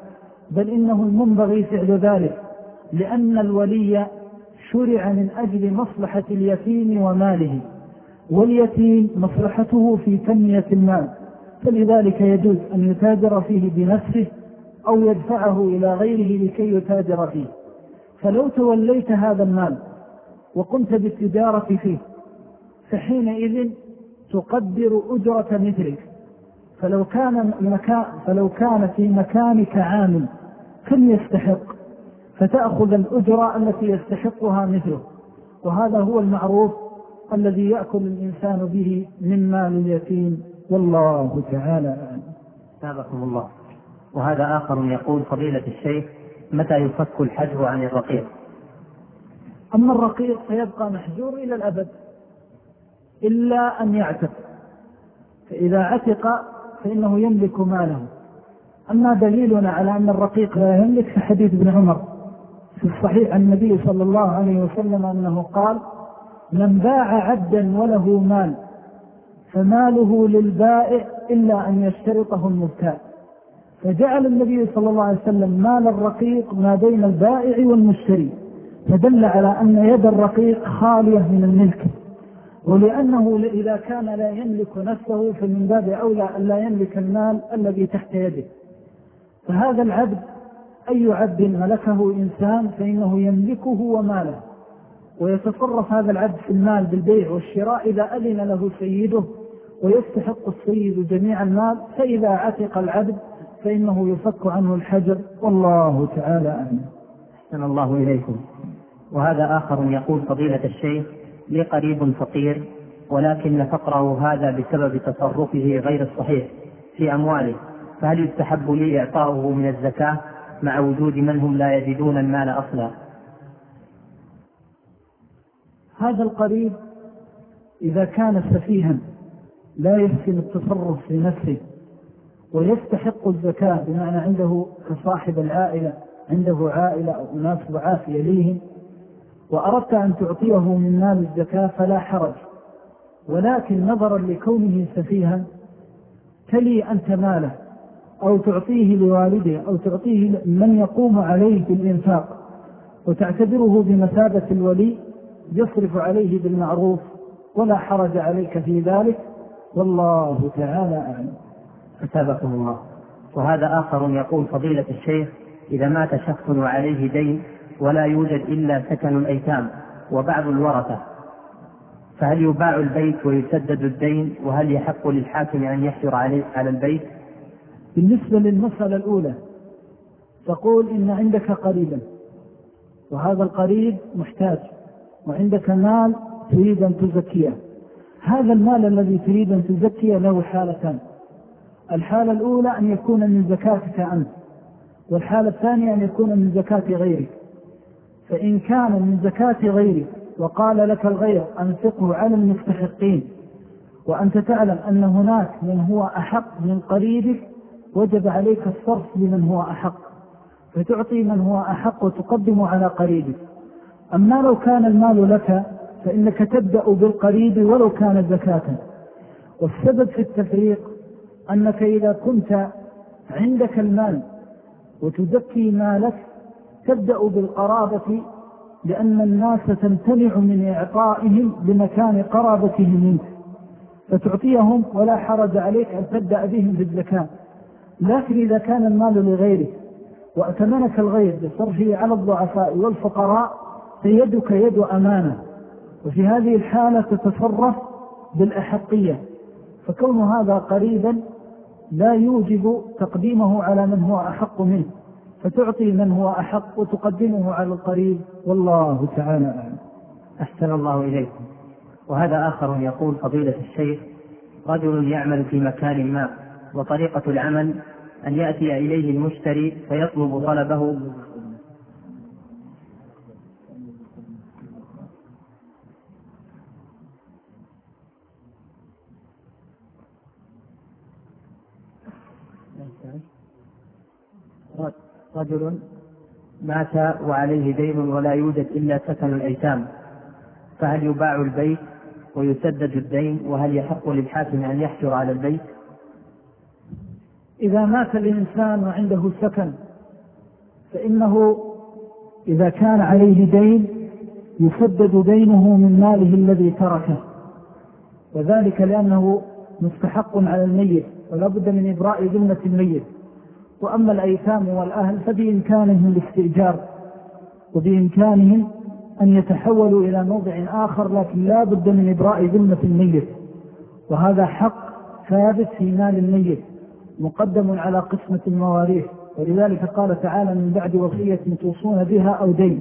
بل إنه المنبغي فعل ذلك، لأن الولي شرع من أجل مصلحة اليتيم وماله، واليتيم مصلحته في تنمية المال، فلذلك يجوز أن يتاجر فيه بنفسه أو يدفعه إلى غيره لكي يتاجر فيه. فلو توليت هذا المال وقمت بالتجارة فيه فحينئذ تقدر أجرة مثلك، فلو كان في مكانك عامل كم يستحق فتأخذ الأجرة التي يستحقها مثله، وهذا هو المعروف الذي يأكل الإنسان به من مال اليتيم، والله تعالى أعلم. سابقكم الله. وهذا آخر يقول: فضيلة الشيخ، متى يفك الحجر عن الرقيق؟ أما الرقيق فيبقى محجور إلى الأبد إلا أن يعتق، فإذا عتق فإنه يملك ماله. أما دليلنا على أن الرقيق لا يملك في حديث ابن عمر في الصحيح عن النبي صلى الله عليه وسلم أنه قال: من باع عبدا وله مال فماله للبائع إلا أن يشترطه المبتاع، فجعل النبي صلى الله عليه وسلم مال الرقيق ما بين البائع والمشتري، فدل على أن يد الرقيق خالية من الملك، ولأنه إذا كان لا يملك نفسه فمن باب أولى أن لا يملك المال الذي تحت يده. فهذا العبد أي عبد ملكه إنسان فإنه يملكه وماله، ويتصرف هذا العبد في المال بالبيع والشراء إذا أذن له سيده، ويستحق السيد جميع المال، فإذا عتق العبد فإنه يفك عنه الحجر، والله تعالى أعلم. أحسن الله إليكم. وهذا آخر يقول: فضيلة الشيخ، لي قريب فقير ولكن فقره هذا بسبب تصرفه غير الصحيح في أمواله، فهل يستحب لي إعطاؤه من الزكاة مع وجود من هم لا يجدون المال أصلا؟ هذا القريب إذا كان سفيها لا يحسن التصرف في نفسه ويستحق الزكاة، بمعنى عنده كصاحب العائلة عنده عائلة أو أناس ضعاف يليهم، وأردت أن تعطيه من مال الزكاة فلا حرج، ولكن نظرا لكونه سفيها تلي أنت ماله أو تعطيه لوالده أو تعطيه من يقوم عليه بالإنفاق وتعتبره بمثابة الولي، يصرف عليه بالمعروف ولا حرج عليك في ذلك، والله تعالى أعلم. أثابكم الله. وهذا آخر يقول: فضيلة الشيخ، إذا مات شخص وعليه دين ولا يوجد إلا سكن الأيتام وبعض الورثة، فهل يباع البيت ويسدد الدين؟ وهل يحق للحاكم أن يحجر على البيت؟ بالنسبة للمسألة الأولى تقول إن عندك قريبا وهذا القريب محتاج وعندك مال تريد أن تزكيه، هذا المال الذي تريد أن تزكيه له حالتان: الحالة الأولى أن يكون من زكاتك أنت، والحالة الثانية أن يكون من زكاة غيرك. فإن كان من زكاة غيرك وقال لك الغير أنفقه على المستحقين وأنت تعلم أن هناك من هو أحق من قريبك، وجب عليك الصرف لمن هو أحق، فتعطي من هو أحق وتقدم على قريبك. أما لو كان المال لك فإنك تبدأ بالقريب ولو كان زكاة. والسبب في التفريق أنك إذا كنت عندك المال وتزكي مالك تبدأ بالقرابة، لأن الناس تمتنع من إعطائهم بمكان قرابتهم منك، فتعطيهم ولا حرج عليك أن تبدأ بهم بالزكاة. لكن إذا كان المال لغيرك وأتمنك الغير بصرفه على الضعفاء والفقراء فيدك يد أمانة، وفي هذه الحالة تتصرف بالأحقية، فكون هذا قريبا لا يوجب تقديمه على من هو أحق منه، فتعطي من هو أحق وتقدمه على القريب، والله تعالى أعلم. أحسن الله إليكم. وهذا آخر يقول: فضيلة الشيخ، رجل يعمل في مكان ما وطريقة العمل أن يأتي إليه المشتري فيطلب طلبه رجل مات وعليه دين ولا يوجد إلا سكن الأيتام، فهل يباع البيت ويسدد الدين؟ وهل يحق للحاكم أن يحجر على البيت؟ إذا مات الإنسان وعنده سكن فإنه إذا كان عليه دين يسدد دينه من ماله الذي تركه، وذلك لأنه مستحق على الميت ولا بد من إبراء ذمة الميت. وأما الأيتام والأهل فبإمكانهم الاستئجار وبإمكانهم أن يتحولوا إلى موضع آخر، لكن لا بد من إبراء ذمة الميت، وهذا حق ثابت في مال الميت مقدم على قسمة المواريث. ولذلك قال تعالى من بعد وصية توصون بها أو دين،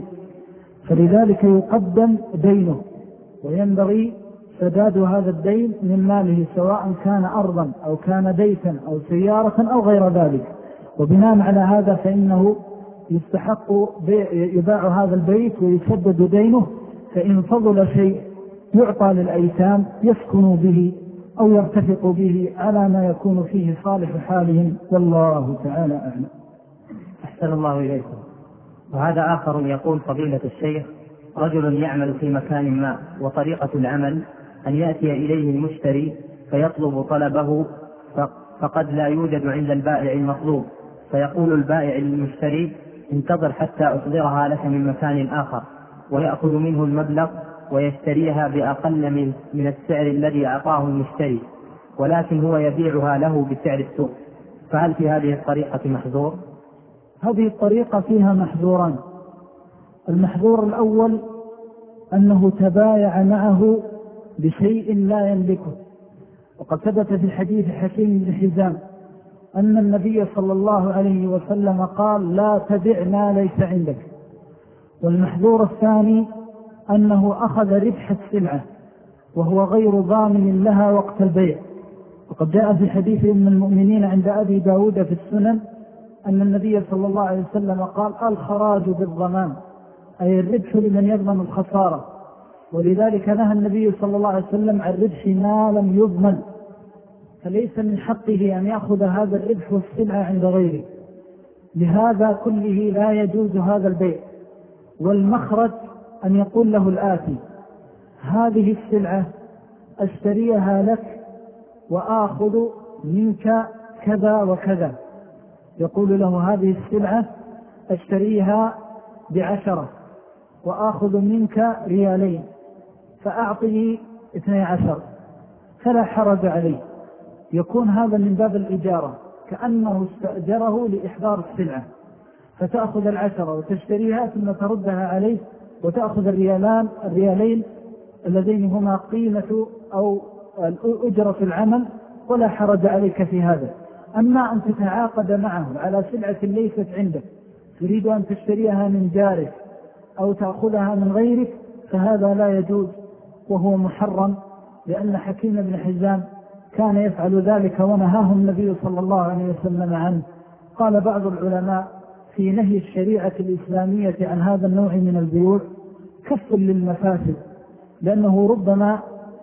فلذلك يقدم دينه وينبغي سداد هذا الدين من ماله، سواء كان أرضا أو كان بيتا أو سيارة أو غير ذلك. وبناء على هذا فإنه يستحق يباع هذا البيت ويسدد دينه، فإن فضل شيء يعطى للأيتام يسكنوا به أو يرتفق به على ما يكون فيه صالح حالهم، والله تعالى أعلم. أحسن الله إليكم. وهذا آخر يقول فضيلة الشيخ: رجل يعمل في مكان ما وطريقة العمل أن يأتي إليه المشتري فيطلب طلبه فقد لا يوجد عند البائع المطلوب، فيقول البائع للمشتري: انتظر حتى أصدرها لك من مكان آخر، ويأخذ منه المبلغ ويشتريها بأقل من السعر الذي أعطاه المشتري، ولكن هو يبيعها له بسعر السوق، فهل في هذه الطريقة محظور؟ هذه الطريقة فيها محظوران. المحظور الأول أنه تبايع معه بشيء لا يملكه، وقد ثبت في حديث حكيم بن حزام أن النبي صلى الله عليه وسلم قال: لا تبع ما ليس عندك. والمحظور الثاني أنه أخذ ربح السلعة وهو غير ضامن لها وقت البيع. وقد جاء في حديث أم المؤمنين عند أبي داود في السنن أن النبي صلى الله عليه وسلم قال: الخراج بالضمان، أي الربح لمن يضمن الخسارة. ولذلك نهى النبي صلى الله عليه وسلم عن ربح ما لم يضمن، فليس من حقه أن يأخذ هذا الربح والسلعة عند غيره. لهذا كله لا يجوز هذا البيع. والمخرج أن يقول له الآتي: هذه السلعة أشتريها لك وآخذ منك كذا وكذا. يقول له: هذه السلعة أشتريها ب10 وآخذ منك ريالين، فأعطيه 12، فلا حرج عليه. يكون هذا من باب الإجارة، كأنه استأجره لإحضار السلعة، فتأخذ 10 وتشتريها ثم تردها عليه وتأخذ الريالين اللذين هما قيمة أو أجرة العمل، ولا حرج عليك في هذا. أما أن تتعاقد معه على سلعة ليست عندك، تريد أن تشتريها من جارك أو تأخذها من غيرك، فهذا لا يجوز وهو محرم، لأن حكيم بن حزام كان يفعل ذلك ونهاه النبي صلى الله عليه وسلم عنه. قال بعض العلماء في نهي الشريعة الإسلامية عن هذا النوع من البيوع كف للمفاسد، لأنه ربما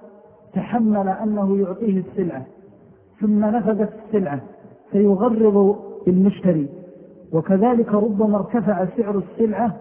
تحمل أنه يعطيه السلعة ثم نفذت السلعة فيغرر بالمشتري، وكذلك ربما ارتفع سعر السلعة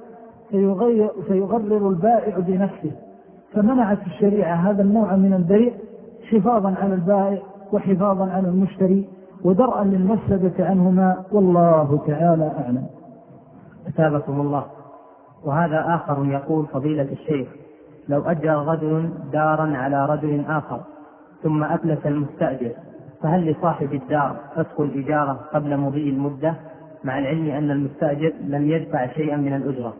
فيغرر البائع بنفسه. فمنعت الشريعة هذا النوع من البيع حفاظا على البائع وحفاظا على المشتري ودرءا للمفسدة عنهما، والله تعالى أعلم. أثابكم الله. وهذا آخر يقول فضيلة الشيخ: لو أجر رجل دارا على رجل آخر ثم أفلس المستأجر، فهل لصاحب الدار فسخ الإجارة قبل مضي المدة، مع العلم أن المستأجر لم يدفع شيئا من الأجرة؟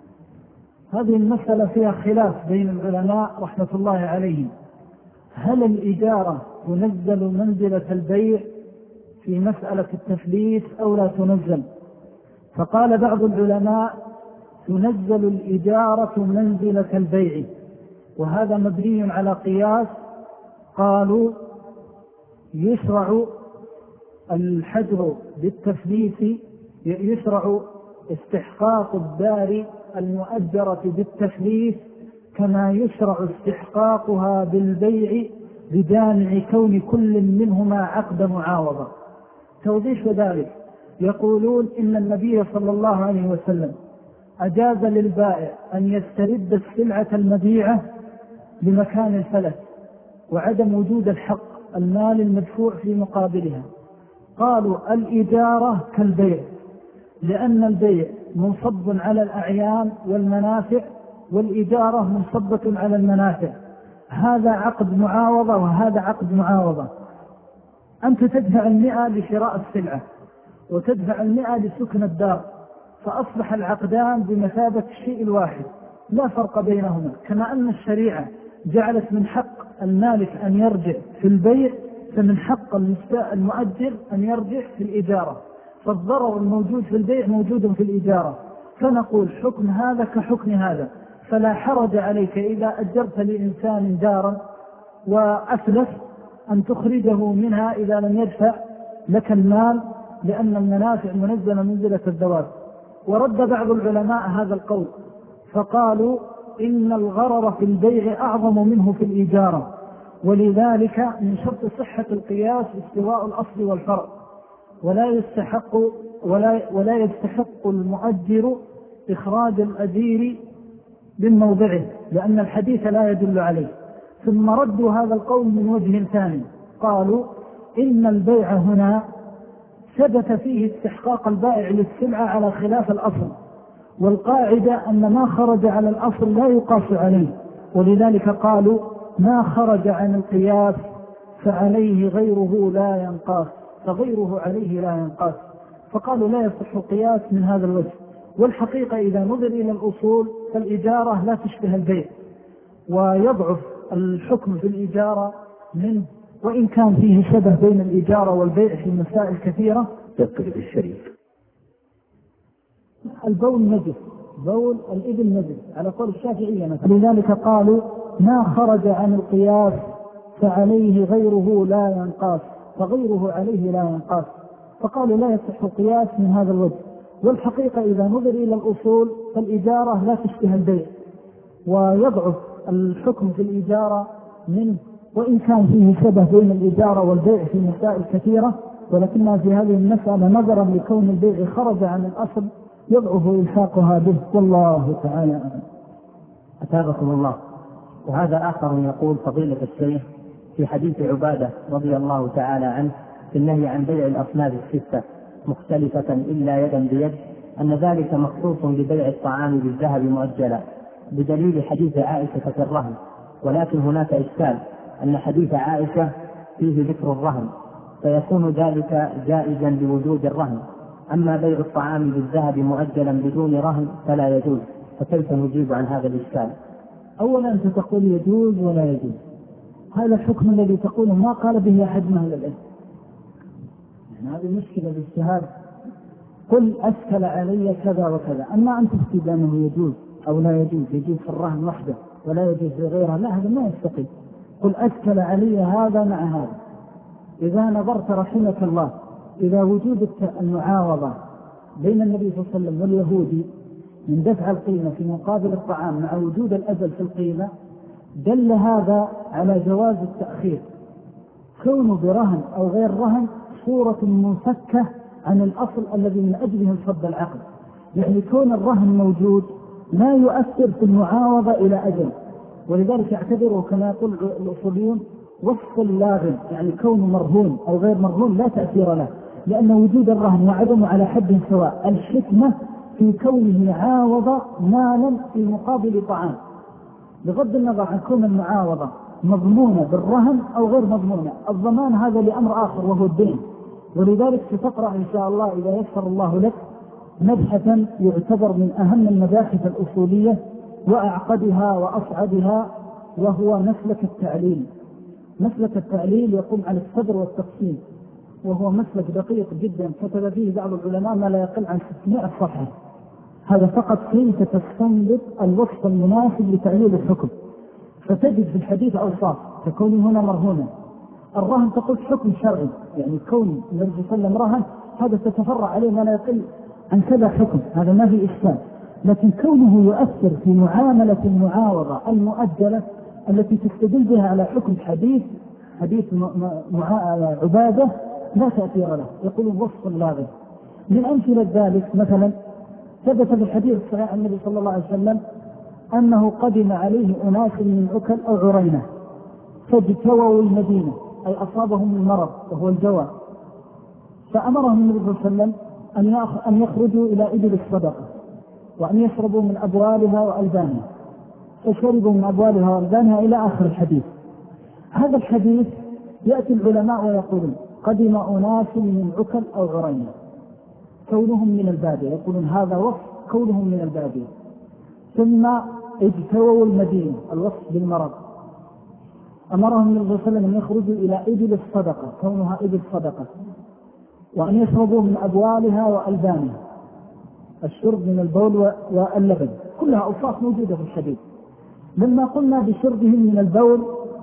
هذه المسألة فيها خلاف بين العلماء رحمة الله عليهم. هل الإجارة تنزل منزلة البيع في مسألة التفليس أو لا تنزل؟ فقال بعض العلماء: تنزل الإجارة منزلة البيع، وهذا مبني على قياس. قالوا: يشرع الحجر بالتفليس، يشرع استحقاق الدار المؤجرة بالتفليس كما يشرع استحقاقها بالبيع بجامع كون كل منهما عقد معاوضة. توضيح ذلك: يقولون إن النبي صلى الله عليه وسلم أجاز للبائع أن يسترد السلعة المبيعة لمكان الفلس وعدم وجود الحق المال المدفوع في مقابلها. قالوا: الإجارة كالبيع، لأن البيع منصب على الأعيان والمنافع، والإجارة منصبة على المنافع. هذا عقد معاوضة وهذا عقد معاوضة. أنت تدفع 100 لشراء السلعة وتدفع 100 لسكن الدار، فأصبح العقدان بمثابة الشيء الواحد لا فرق بينهما. كما أن الشريعة جعلت من حق المالك أن يرجع في البيع، فمن حق المؤجر أن يرجع في الإجارة. فالضرر الموجود في البيع موجود في الإجارة. فنقول حكم هذا كحكم هذا، فلا حرج عليك إذا أجرت لإنسان دارا وأفلس أن تخرجه منها إذا لم يدفع لك المال، لأن المنافع منزلة منزلة الذوات. ورد بعض العلماء هذا القول فقالوا إن الغرر في البيع أعظم منه في الإجارة، ولذلك من شرط صحة القياس استواء الأصل والفرع، ولا يستحق المؤجر إخراج الأجير من موضعه، لأن الحديث لا يدل عليه. ثم ردوا هذا القول من وجه ثاني، قالوا إن البيع هنا ثبت فيه استحقاق البائع للسلعة على خلاف الأصل، والقاعدة أن ما خرج على الأصل لا يقاس عليه، ولذلك قالوا ما خرج عن القياس فعليه غيره لا ينقاس، فغيره عليه لا ينقاس. فقالوا لا يصح القياس من هذا الوجه. والحقيقة إذا نظر إلى الأصول فالإجارة لا تشبه البيع، ويضعف الحكم في الإجارة منه، وإن كان فيه شبه بين الإجارة والبيع في مسائل كثيرة. يقف الشريف. البول نجس، بول الإبل نجس على قول الشافعية مثلا، لذلك قالوا ما خرج عن القياس فعليه غيره لا ينقاس، فغيره عليه لا ينقاس. فقالوا لا يصح القياس من هذا الوجه. والحقيقة إذا نظر إلى الأصول فالإجارة لا تشبه البيع، ويضعف الحكم في الإجارة منه، وإن كان فيه شبه بين الإجارة والبيع في مسائل كثيرة، ولكنها في هذه المسألة نظرا لكون البيع خرج عن الأصل يضعف إلحاقها به، والله تعالى أعلم. أتابكم الله. وهذا آخر يقول فضيلة الشيخ في حديث عبادة رضي الله تعالى عنه في النهي عن بيع الأصناف الستة مختلفة إلا يدا بيد، أن ذلك مخصوص ببيع الطعام بالذهب مؤجلا بدليل حديث عائشة في الرهن، ولكن هناك إشكال أن حديث عائشة فيه ذكر الرهن، فيكون ذلك جائزا لوجود الرهن، أما بيع الطعام بالذهب مؤجلا بدون رهن فلا يجوز. فكيف نجيب عن هذا الإشكال؟ أولا أنت تقول يجوز ولا يجوز، هذا الحكم الذي تقوله ما قال به أحد من أهل العلم. يعني هذه مشكلة بالاجتهاد. قل أشكل علي كذا وكذا، أما أن تفتي أنه يجوز أو لا يجوز، يجوز في الرهن وحده ولا يجوز في غيرها، لا، هذا ما يستقيم. قل أشكل علي هذا مع هذا. إذا نظرت رحمك الله إلى وجود المعاوضة بين النبي صلى الله عليه وسلم واليهودي من دفع القيمة في مقابل الطعام مع وجود الأجل في القيمة، دل هذا على جواز التأخير. كونه برهن أو غير رهن صورة منفكة عن الأصل الذي من أجله انصب العقد. يعني كون الرهن موجود لا يؤثر في المعاوضة إلى أجل، ولذلك يعتبره كما يقول الأصوليون وصف لاغم، يعني كونه مرهون أو غير مرهون لا تأثير له، لأن وجود الرهن وعدمه على حد سواء. الحكمة في كونه عاوض مالا في مقابل طعام، بغض النظر عن كون المعاوضة مضمونة بالرهن أو غير مضمونة. الضمان هذا لأمر آخر وهو الدين. ولذلك ستقرأ إن شاء الله إذا يسر الله لك مبحثا يعتبر من أهم المباحث الأصولية وأعقدها وأصعبها، وهو مسلك التعليل. مسلك التعليل يقوم على الصدر والتقسيم، وهو مسلك دقيق جدا كتب فيه بعض العلماء ما لا يقل عن 600 صفحة. هذا فقط كيف تستنبط الوصف المناسب لتعليل الحكم. فتجد في الحديث أوصاف تكون هنا مرهونا. الرهن تقول حكم شرعي، يعني كون النبي صلى الله عليه وسلم رهن هذا تتفرع عليه ما لا يقل عن كذا حكم، هذا ما في إشكال. لكن كونه يؤثر في معاملة المعاوضة المؤجلة التي تستدل بها على حكم حديث عبادة لا تأثير له، يقول وصف لاغم. من أمثلة ذلك مثلا ثبت في الحديث الصحيح عن النبي صلى الله عليه وسلم أنه قدم عليه أناس من عكل أو عرينة فاجتووا المدينة، أي أصابهم المرض وهو الجوع، فأمرهم النبي صلى الله عليه وسلم أن يخرجوا إلى إبل الصدقة، وأن يشربوا من أبوالها وألبانها، فشربوا من أبوالها وألبانها إلى آخر الحديث. هذا الحديث يأتي العلماء ويقولون قدم أناس من عكل أو غرينة كونهم من البادية، يقولون هذا وصف كونهم من البادية، ثم اجتووا المدينة، الوصف بالمرض. أمرهم النبي صلى الله عليه وسلم أن يخرجوا إلى إبل الصدقة كونها إبل صدقة، وأن يشربوا من أبوالها وألبانها، الشرب من البول واللبن، كلها أوصاف موجودة في الحديث. لما قلنا بشربهم من البول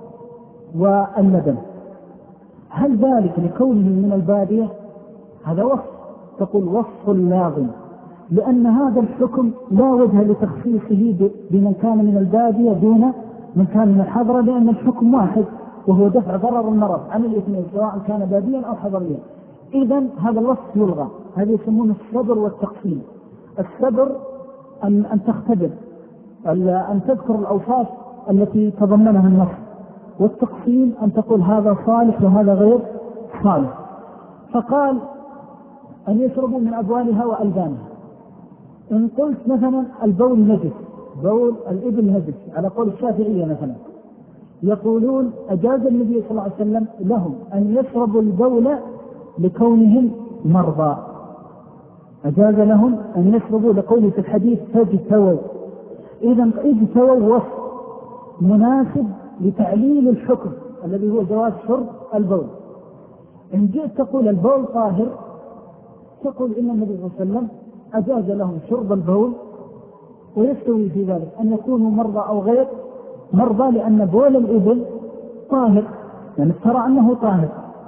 واللبن، هل ذلك لكونهم من البادية؟ هذا وصف، تقول وصف لازم، لأن هذا الحكم لا وجه لتخصيصه بمن كان من البادية دون من كان من الحضرة، لأن الحكم واحد وهو دفع ضرر المرض عن الاثنين سواء كان باديا أو حضريا. إذن هذا الوصف يلغى. هذا يسمونه الصبر والتقسيم. الصبر أن تختبر، أن تذكر الأوصاف التي تضمنها النص، والتقسيم أن تقول هذا صالح وهذا غير صالح. فقال أن يشربوا من أبوالها وألبانها. إن قلت مثلا البول نجس، بول الإبل نجس على قول الشافعية مثلا، يقولون أجاز النبي صلى الله عليه وسلم لهم أن يشربوا البول لكونهم مرضى، أجاز لهم أن يشربوا لقوله في الحديث فاجتووا. إذا اجتووا وصف مناسب لتعليل الحكم الذي هو جواز شرب البول. إن جئت تقول البول طاهر، تقول إن النبي صلى الله عليه وسلم أجاز لهم شرب البول، ويستوي في ذلك أن يكونوا مرضى أو غير مرضى، لأن بول الإبل طاهر، يعني ترى أنه طاهر.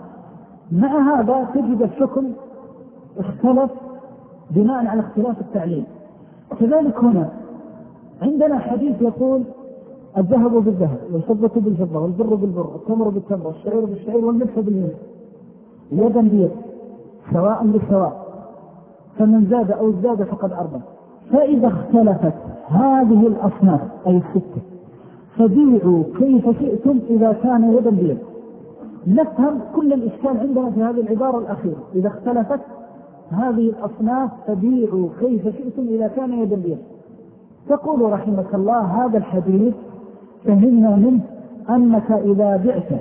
مع هذا تجد الحكم اختلف بناء على اختلاف التعليل. كذلك هنا عندنا حديث يقول الذهب بالذهب والفضة بالفضة والبر بالبر والتمر بالتمر والشعير بالشعير والملح بالملح يدا بيد سواء بسواء، فمن زاد أو ازداد فقد أربى. فإذا اختلفت هذه الأصناف أي الستة فبيعوا كيف شئتم إذا كان يدا بيد. نفهم كل الإشكال عندنا في هذه العبارة الأخيرة، إذا اختلفت هذه الأصناف فبيعوا كيف شئتم إذا كان يدا بيد. تقول رحمك الله هذا الحديث فهمنا منه أنك إذا بعت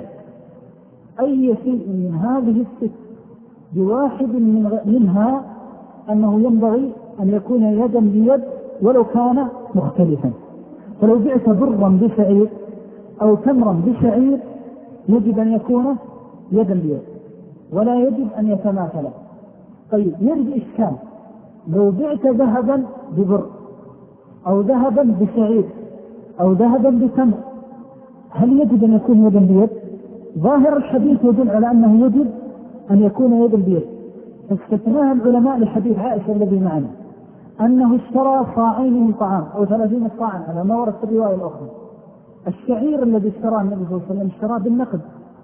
أي شيء من هذه الست بواحد منها أنه ينبغي أن يكون يدا بيد ولو كان مختلفا. فلو بعت برا بشعير أو تمرا بشعير يجب أن يكون يدا بيد ولا يجب أن يتماثل. طيب يرجع إشكال، لو بعت ذهبا ببر أو ذهبا بشعير أو ذهبا بتمر هل يجب أن يكون يدا بيد؟ ظاهر الحديث يدل على أنه يجب أن يكون يدا بيد. فاستثناها العلماء لحديث عائشة الذي معنا أنه اشترى صاعين من طعام أو 30 صاعا على ما ورد في الرواية الأخرى. الشعير الذي اشتراه النبي صلى الله عليه وسلم اشتراه بالنقد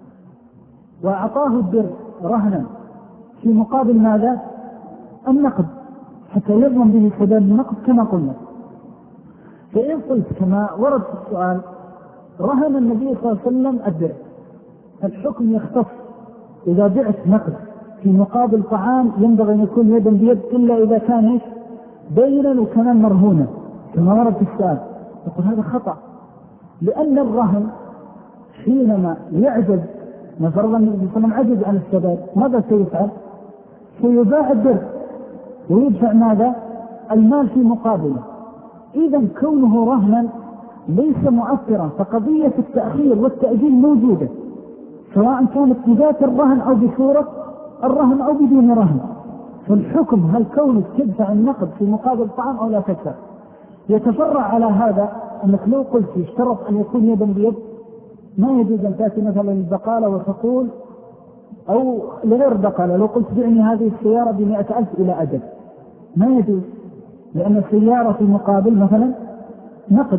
وأعطاه البر رهنا في مقابل ماذا؟ النقد، حتى يضمن به سداد النقد كما قلنا. فإن قلت كما ورد في السؤال رهن النبي صلى الله عليه وسلم البر، الحكم يختص إذا بعت نقد في مقابل طعام ينبغي أن يكون يدا بيد إلا إذا كان بينا وكمان مرهونا كما ورد في السؤال. يقول هذا خطأ، لأن الرهن حينما يعجز نفرض النبي صلى الله عليه وسلم عجز عن السداد ماذا سيفعل؟ سيباع البر ويدفع ماذا؟ المال في مقابله. إذا كونه رهنا ليس مؤثرا، فقضية التأخير والتأجيل موجودة سواء كانت بذات الرهن أو بصورة الرهن أو بدون رهن. فالحكم هل كونك تدفع النقد في مقابل طعام أو لا تدفع. يتفرع على هذا أنك لو قلت اشترط أن يكون يدا بيد ما يجوز أن تأتي مثلا البقالة وتقول أو لغير بقالة لو قلت بعني هذه السيارة ب100,000 إلى أجل ما يجوز، لأن السيارة في مقابل مثلا نقد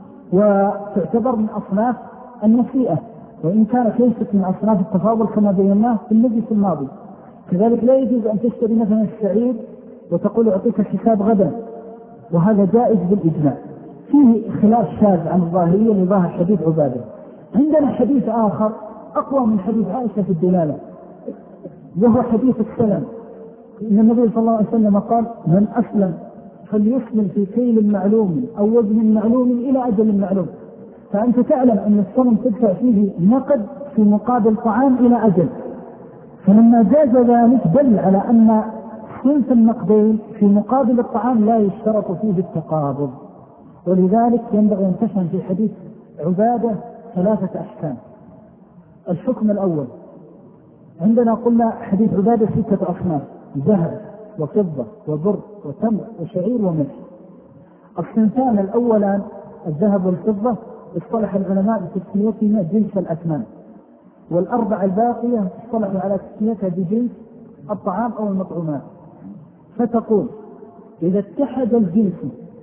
وتعتبر من أصناف النسيئة، وإن كانت ليست من أصناف التفاضل كما بيناه في المجلس الماضي. كذلك لا يجوز أن تشتري مثلا السعيد وتقول أعطيك الحساب غدا، وهذا جائز بالإجماع. فيه خلاف شاذ عن الظاهرية لظاهر حديث عبادة. عندنا حديث آخر أقوى من حديث عائشة في الدلالة، وهو حديث السلام. إن النبي صلى الله عليه وسلم قال من أسلم فليسلم في كيل معلوم أو وزن معلوم إلى أجل معلوم. فأنت تعلم أن الصنم تدفع فيه نقد في مقابل طعام إلى أجل، فلما جاز ذلك دل على أن صنف النقدين في مقابل الطعام لا يشترط فيه التقابض. ولذلك ينبغي أن تفهم في حديث عبادة 3 أحكام. الحكم الأول، عندنا قلنا حديث عبادة 6 أصناف: ذهب وفضة وبر وتمر وشعير وملح. الصنفان الأولان الذهب والفضة اصطلح العلماء بتسميتهما جنس الأثمان، وال4 الباقية اصطلحوا على تسميتها بجنس الطعام أو المطعومات. فتقول إذا اتحد الجنس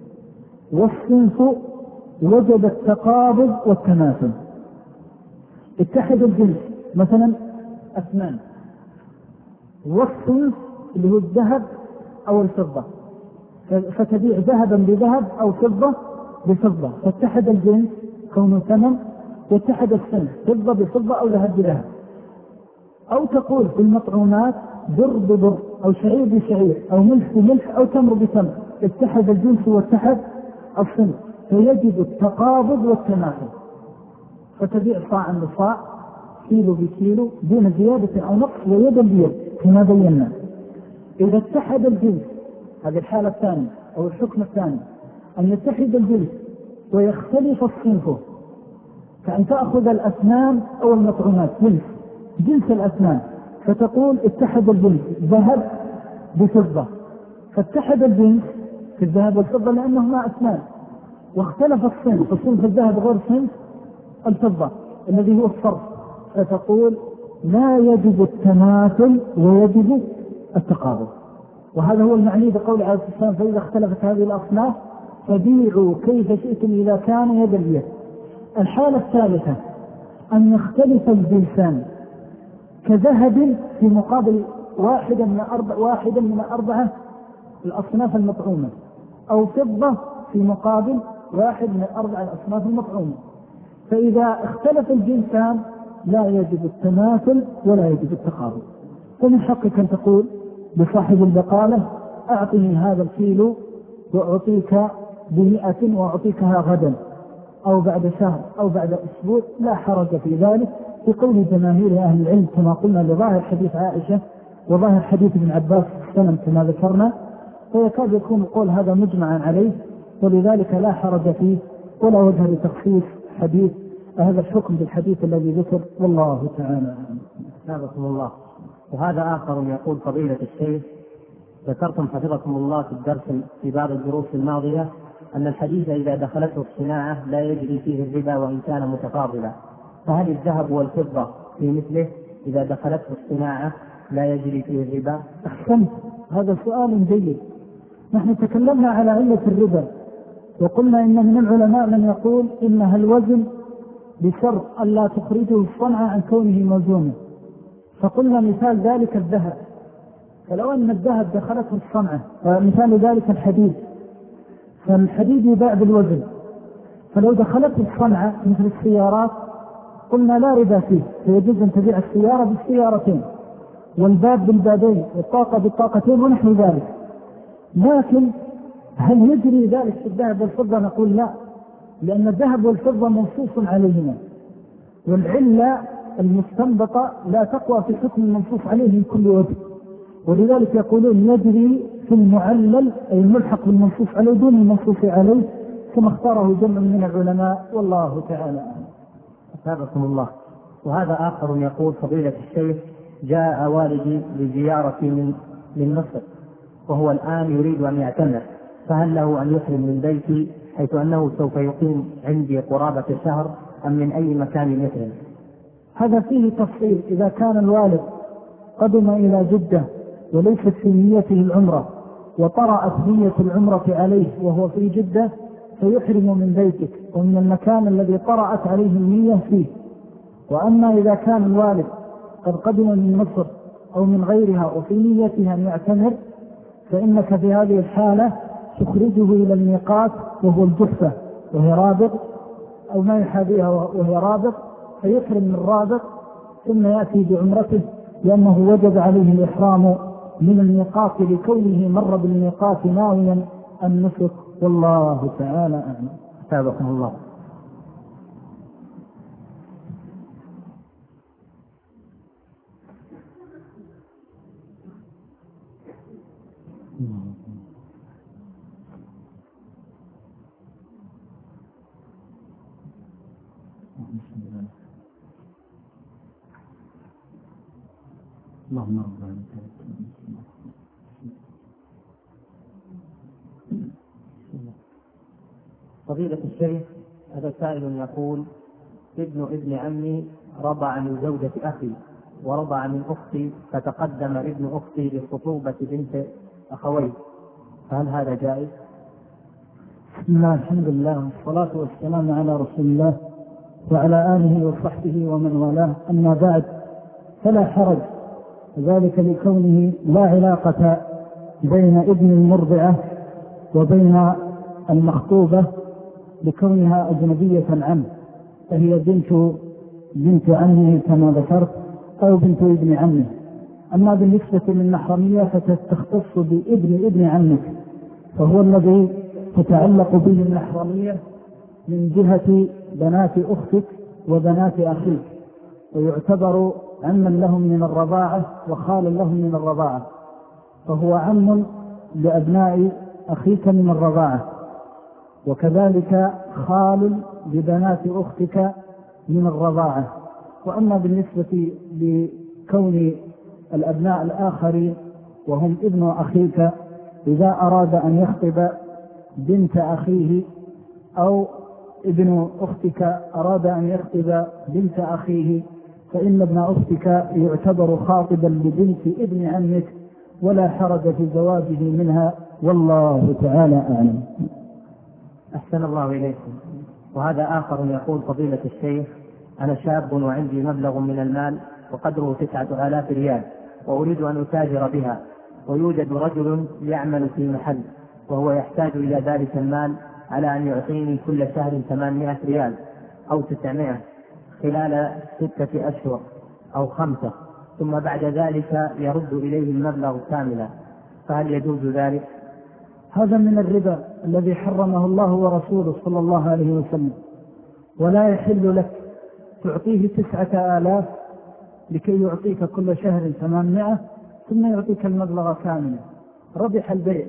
والصنف وجد التقابض والتماثل. اتحد الجنس مثلا أثمان، والصنف اللي هو الذهب أو الفضة، فتبيع ذهبا بذهب أو فضة بفضة، فاتحد الجنس كونه ثمن، واتحد الصنف فضة بفضة أو ذهب بذهب. أو تقول في المطعومات بر ببر أو شعير بشعير أو ملح بملح أو تمر بتمر، اتحد الجنس واتحد الصنف، فيجب التقابض والتماثل، فتبيع صاعا بصاع، كيلو بكيلو دون زيادة أو نقص، ويدا بيد كما بينا. إذا اتحد الجنس، هذه الحالة الثانية أو الحكم الثاني، أن يتحد الجنس ويختلف الصنف، كأن تأخذ الأثمان أو المطعومات جنس الأثمان، فتقول اتحد الجنس ذهب بفضة، فاتحد الجنس في الذهب والفضة لأنهما أثمان، واختلف الصنف، فصنف الذهب غير صنف الفضة الذي هو الصرف، فتقول لا يجب التماثل ويجب التقابض. وهذا هو المعني بقول عليه الصلاة والسلام: فإذا اختلفت هذه الأصناف فبيعوا كيف شئتم إذا كان يد اليد. الحالة الثالثة أن يختلف الجنسان كذهب في مقابل واحدا من 4 الأصناف المطعومة، أو فضة في مقابل واحد من 4 الأصناف المطعومة. فإذا اختلف الجنسان لا يجب التماثل ولا يجب التقابل. فمن حقك أن تقول لصاحب البقالة: أعطني هذا الكيلو وأعطيك ب100 وأعطيكها غدا أو بعد شهر أو بعد أسبوع، لا حرج في ذلك، بقول جماهير أهل العلم كما قلنا لظاهر حديث عائشة وظاهر حديث ابن عباس السلام كما ذكرنا، فيكاد يكون القول هذا مجمعا عليه، ولذلك لا حرج فيه ولا وجه لتخصيص حديث هذا الحكم بالحديث الذي ذكر، والله تعالى أثابكم الله. وهذا آخر يقول: فضيلة الشيخ، ذكرتم حفظكم الله في الدرس في بعض الدروس الماضية أن الحديث إذا دخلته الصناعة لا يجري فيه الربا وإن كان متفاضلا، فهل الذهب والفضة في مثله إذا دخلته الصناعة لا يجري فيه الربا؟ أحسنت، هذا سؤال جيد. نحن تكلمنا على علة الربا وقلنا إن من العلماء من يقول إنها الوزن بشرط ألا تخرجه الصنعة عن كونه موزونا، فقلنا مثال ذلك الذهب، فلو أن الذهب دخلته الصنعة، مثال ذلك الحديد، فالحديد يباع بالوزن، فلو دخلته الصنعة مثل السيارات قلنا لا ربا فيه، فيجوز أن تبيع السيارة بالسيارتين والباب بالبابين والطاقة بالطاقتين ونحو ذلك. لكن هل يجري ذلك في الذهب والفضة؟ نقول لا، لأن الذهب والفضة منصوص عليهما، والعلة المستنبطة لا تقوى في حكم المنصوص عليه من كل وجه، ولذلك يقولون يجري في المعلل أي الملحق بالمنصوص عليه دون المنصوص عليه، كما اختاره جمع من العلماء، والله تعالى أثابكم الله. وهذا آخر يقول: فضيلة الشيخ، جاء والدي لزيارتي من مصر وهو الآن يريد أن يعتمر، فهل له أن يحرم من بيتي حيث أنه سوف يقيم عندي قرابة شهر أم من أي مكان يحرم؟ هذا فيه تفصيل. إذا كان الوالد قدم إلى جدة وليست في نيته العمرة وطرأت نية العمرة عليه وهو في جدة فيحرم من بيتك ومن المكان الذي طرأت عليه النية فيه. وأما إذا كان الوالد قد قدم من مصر أو من غيرها وفي نيتها أن يعتمر، فإنك في هذه الحالة تخرجه إلى الميقات وهو الجحفة وهي رابط أو ما يحاذيها وهي رابط، فيحرم من رابط ثم يأتي بعمرته، لأنه وجب عليه الإحرام من الميقات لكونه مر بالميقات ناويا النسك، والله تعالى أعلم. أتابعكم الله. اللهم رب فضيلة الشيخ، هذا سائل يقول: ابن عمي رضع من زوجة أخي ورضع من أختي، فتقدم ابن أختي لخطوبة بنت أخوي، فهل هذا جائز؟ بسم الله، الحمد لله، والصلاة والسلام على رسول الله وعلى آله وصحبه ومن والاه، أما بعد، فلا حرج، ذلك لكونه لا علاقة بين ابن المرضعة وبين المخطوبة لكونها أجنبية عنه، فهي بنت عمه كما ذكرت، أو بنت ابن عمه. أما بالنسبة للمحرمية فتختص بابن عمك، فهو الذي تتعلق به المحرمية من جهة بنات أختك وبنات أخيك، ويعتبر عما لهم من الرضاعة وخالا لهم من الرضاعة، فهو عم لأبناء أخيك من الرضاعة، وكذلك خال لبنات أختك من الرضاعة. وأما بالنسبة لكون الأبناء الآخرين وهم ابن أخيك، إذا أراد أن يخطب بنت أخيه أو ابن أختك أراد أن يخطب بنت أخيه، فإن ابن أختك يعتبر خاطبا لبنت ابن عمك، ولا حرج في زواجه منها، والله تعالى أعلم. أحسن الله إليكم. وهذا آخر يقول: فضيلة الشيخ، أنا شاب وعندي مبلغ من المال وقدره 9000 ريال، وأريد أن أتاجر بها، ويوجد رجل يعمل في محل وهو يحتاج إلى ذلك المال على أن يعطيني كل شهر 800 ريال أو 900 خلال 6 أشهر أو 5، ثم بعد ذلك يرد إليه المبلغ كاملا، فهل يجوز ذلك؟ هذا من الربا الذي حرمه الله ورسوله صلى الله عليه وسلم، ولا يحل لك تعطيه 9000 لكي يعطيك كل شهر 800 ثم يعطيك المبلغ كاملا. ربح البيع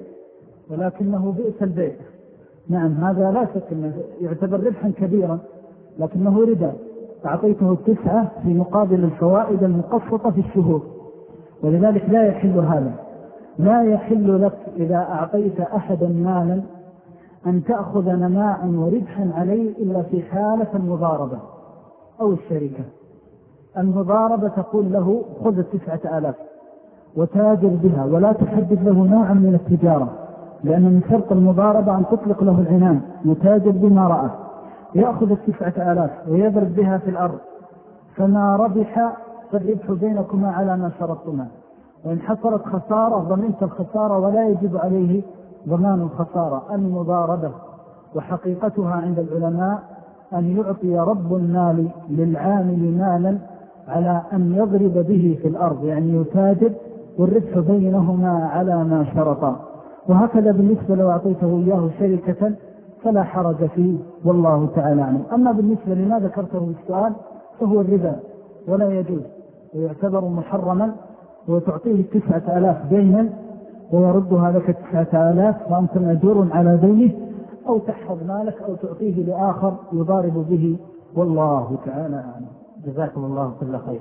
ولكنه بئس البيع. نعم، هذا لا شك أنه يعتبر ربحا كبيرا، لكنه ربا. أعطيته 9 في مقابل الفوائد المقسطة في الشهور، ولذلك لا يحل هذا. لا يحل لك إذا أعطيت أحدا مالا أن تأخذ نماء وربحا عليه إلا في حالة المضاربة أو الشركة. المضاربة تقول له: خذ 9000 وتاجر بها، ولا تحدد له نوعا من التجارة، لأن من شرط المضاربة أن تطلق له العنان، يتاجر بما رأى، يأخذ 9000 ويضرب بها في الأرض، فما ربح فالربح بينكما على ما شرطتما، وإن حصلت خسارة ضمنت الخسارة ولا يجب عليه ضمان الخسارة. المضاربة وحقيقتها عند العلماء أن يعطي رب المال للعامل مالا على أن يضرب به في الأرض، يعني يتاجر، والربح بينهما على ما شرطا. وهكذا بالنسبة لو أعطيته إياه شركة فلا حرج فيه، والله تعالى عنه. أما بالنسبة لما ذكرته في السؤال فهو الربا ولا يجوز، ويعتبر محرما، وتعطيه 9000 دينا ويردها لك 9000 وأنت مأجور على دينه، أو تحفظ مالك أو تعطيه لآخر يضارب به، والله تعالى عنه. جزاكم الله كل خير.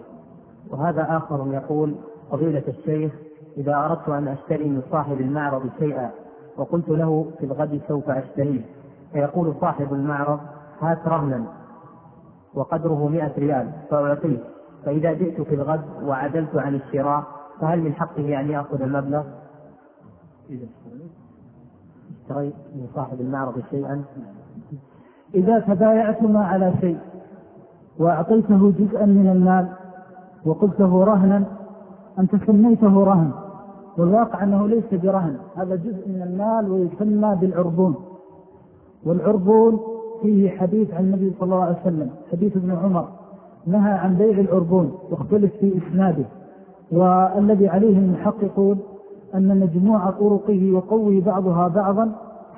وهذا آخر يقول: فضيلة الشيخ، إذا أردت أن أشتري من صاحب المعرض شيئا وقلت له في الغد سوف أشتريه، فيقول صاحب المعرض: هات رهنا وقدره 100 ريال فأعطيه، فإذا جئت في الغد وعدلت عن الشراء فهل من حقه أن يأخذ المبلغ؟ اشتريت من صاحب المعرض شيئا، إذا تبايعتما على شيء وأعطيته جزءا من المال وقلته رهنا، أنت سميته رهن، والواقع أنه ليس برهن، هذا جزء من المال ويسمى بالعربون. والعربون فيه حديث عن النبي صلى الله عليه وسلم، حديث ابن عمر نهى عن بيع العربون واختلف في إسناده، والذي عليه المحققون أن مجموع طرقه يقوي بعضها بعضا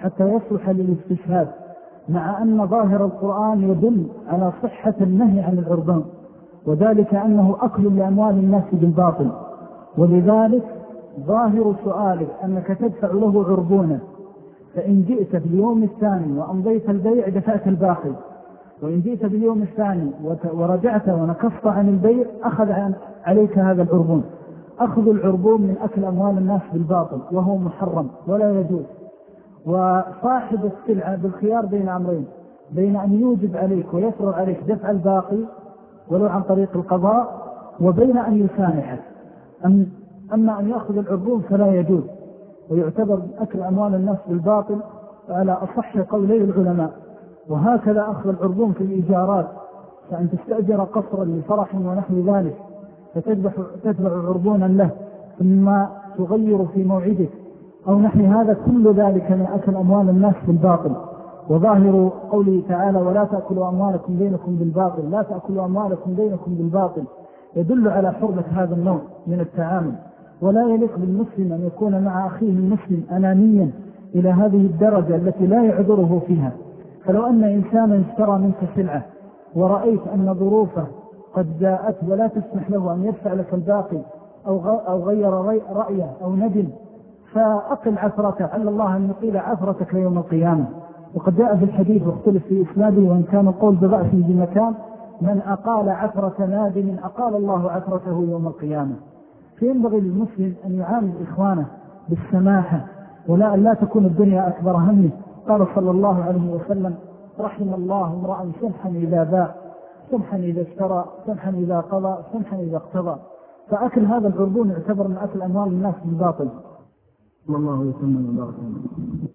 حتى يصلح للاستشهاد، مع أن ظاهر القرآن يدل على صحة النهي عن العربان، وذلك أنه أكل لأموال الناس بالباطل. ولذلك ظاهر سؤالك أنك تدفع له عربونا، فإن جئت في اليوم الثاني وأمضيت البيع دفعت الباقي، وإن جئت في اليوم الثاني ورجعت ونكفت عن البيع أخذ عليك هذا العربون. أخذ العربون من أكل أموال الناس بالباطل وهو محرم ولا يجوز. وصاحب السلعة بالخيار بين أمرين، بين أن يوجب عليك ويفرض عليك دفع الباقي ولو عن طريق القضاء، وبين أن يسامحك. أما أن يأخذ العربون فلا يجوز، ويعتبر أكل أموال الناس بالباطل على أصح قولي العلماء. وهكذا أخذ العربون في الإيجارات، فأن تستأجر قصرا لفرح ونحو ذلك فتتبع عربونا له ثم تغير في موعدك أو نحو هذا، كل ذلك من أكل أموال الناس بالباطل. وظاهر قوله تعالى ولا تأكلوا أموالكم بينكم بالباطل، لا تأكلوا أموالكم بينكم بالباطل، يدل على حرمة هذا النوع من التعامل. ولا يليق بالمسلم أن يكون مع أخيه المسلم أنانيا إلى هذه الدرجة التي لا يعذره فيها. فلو أن إنسانا اشترى منك سلعة ورأيت أن ظروفه قد جاءت ولا تسمح له أن يدفع لك الباقي أو غير رأيه أو ندم، فأقل عثرته، على الله أن يقيل عثرتك يوم القيامة. وقد جاء في الحديث واختلف في إسناده وإن كان القول بضعف بمكان: من أقال عثرة نادم أقال الله عثرته يوم القيامة. فينبغي للمسلم أن يعامل إخوانه بالسماحة، لا تكون الدنيا أكبر همه. قال صلى الله عليه وسلم: رحم الله امرأ سمحا إذا باع، سمحا إذا اشترى، سمحا إذا قضى، سمحا إذا اقتضى. فأكل هذا العربون يعتبر من أكل أموال الناس بالباطل. والله يسمى من باطل.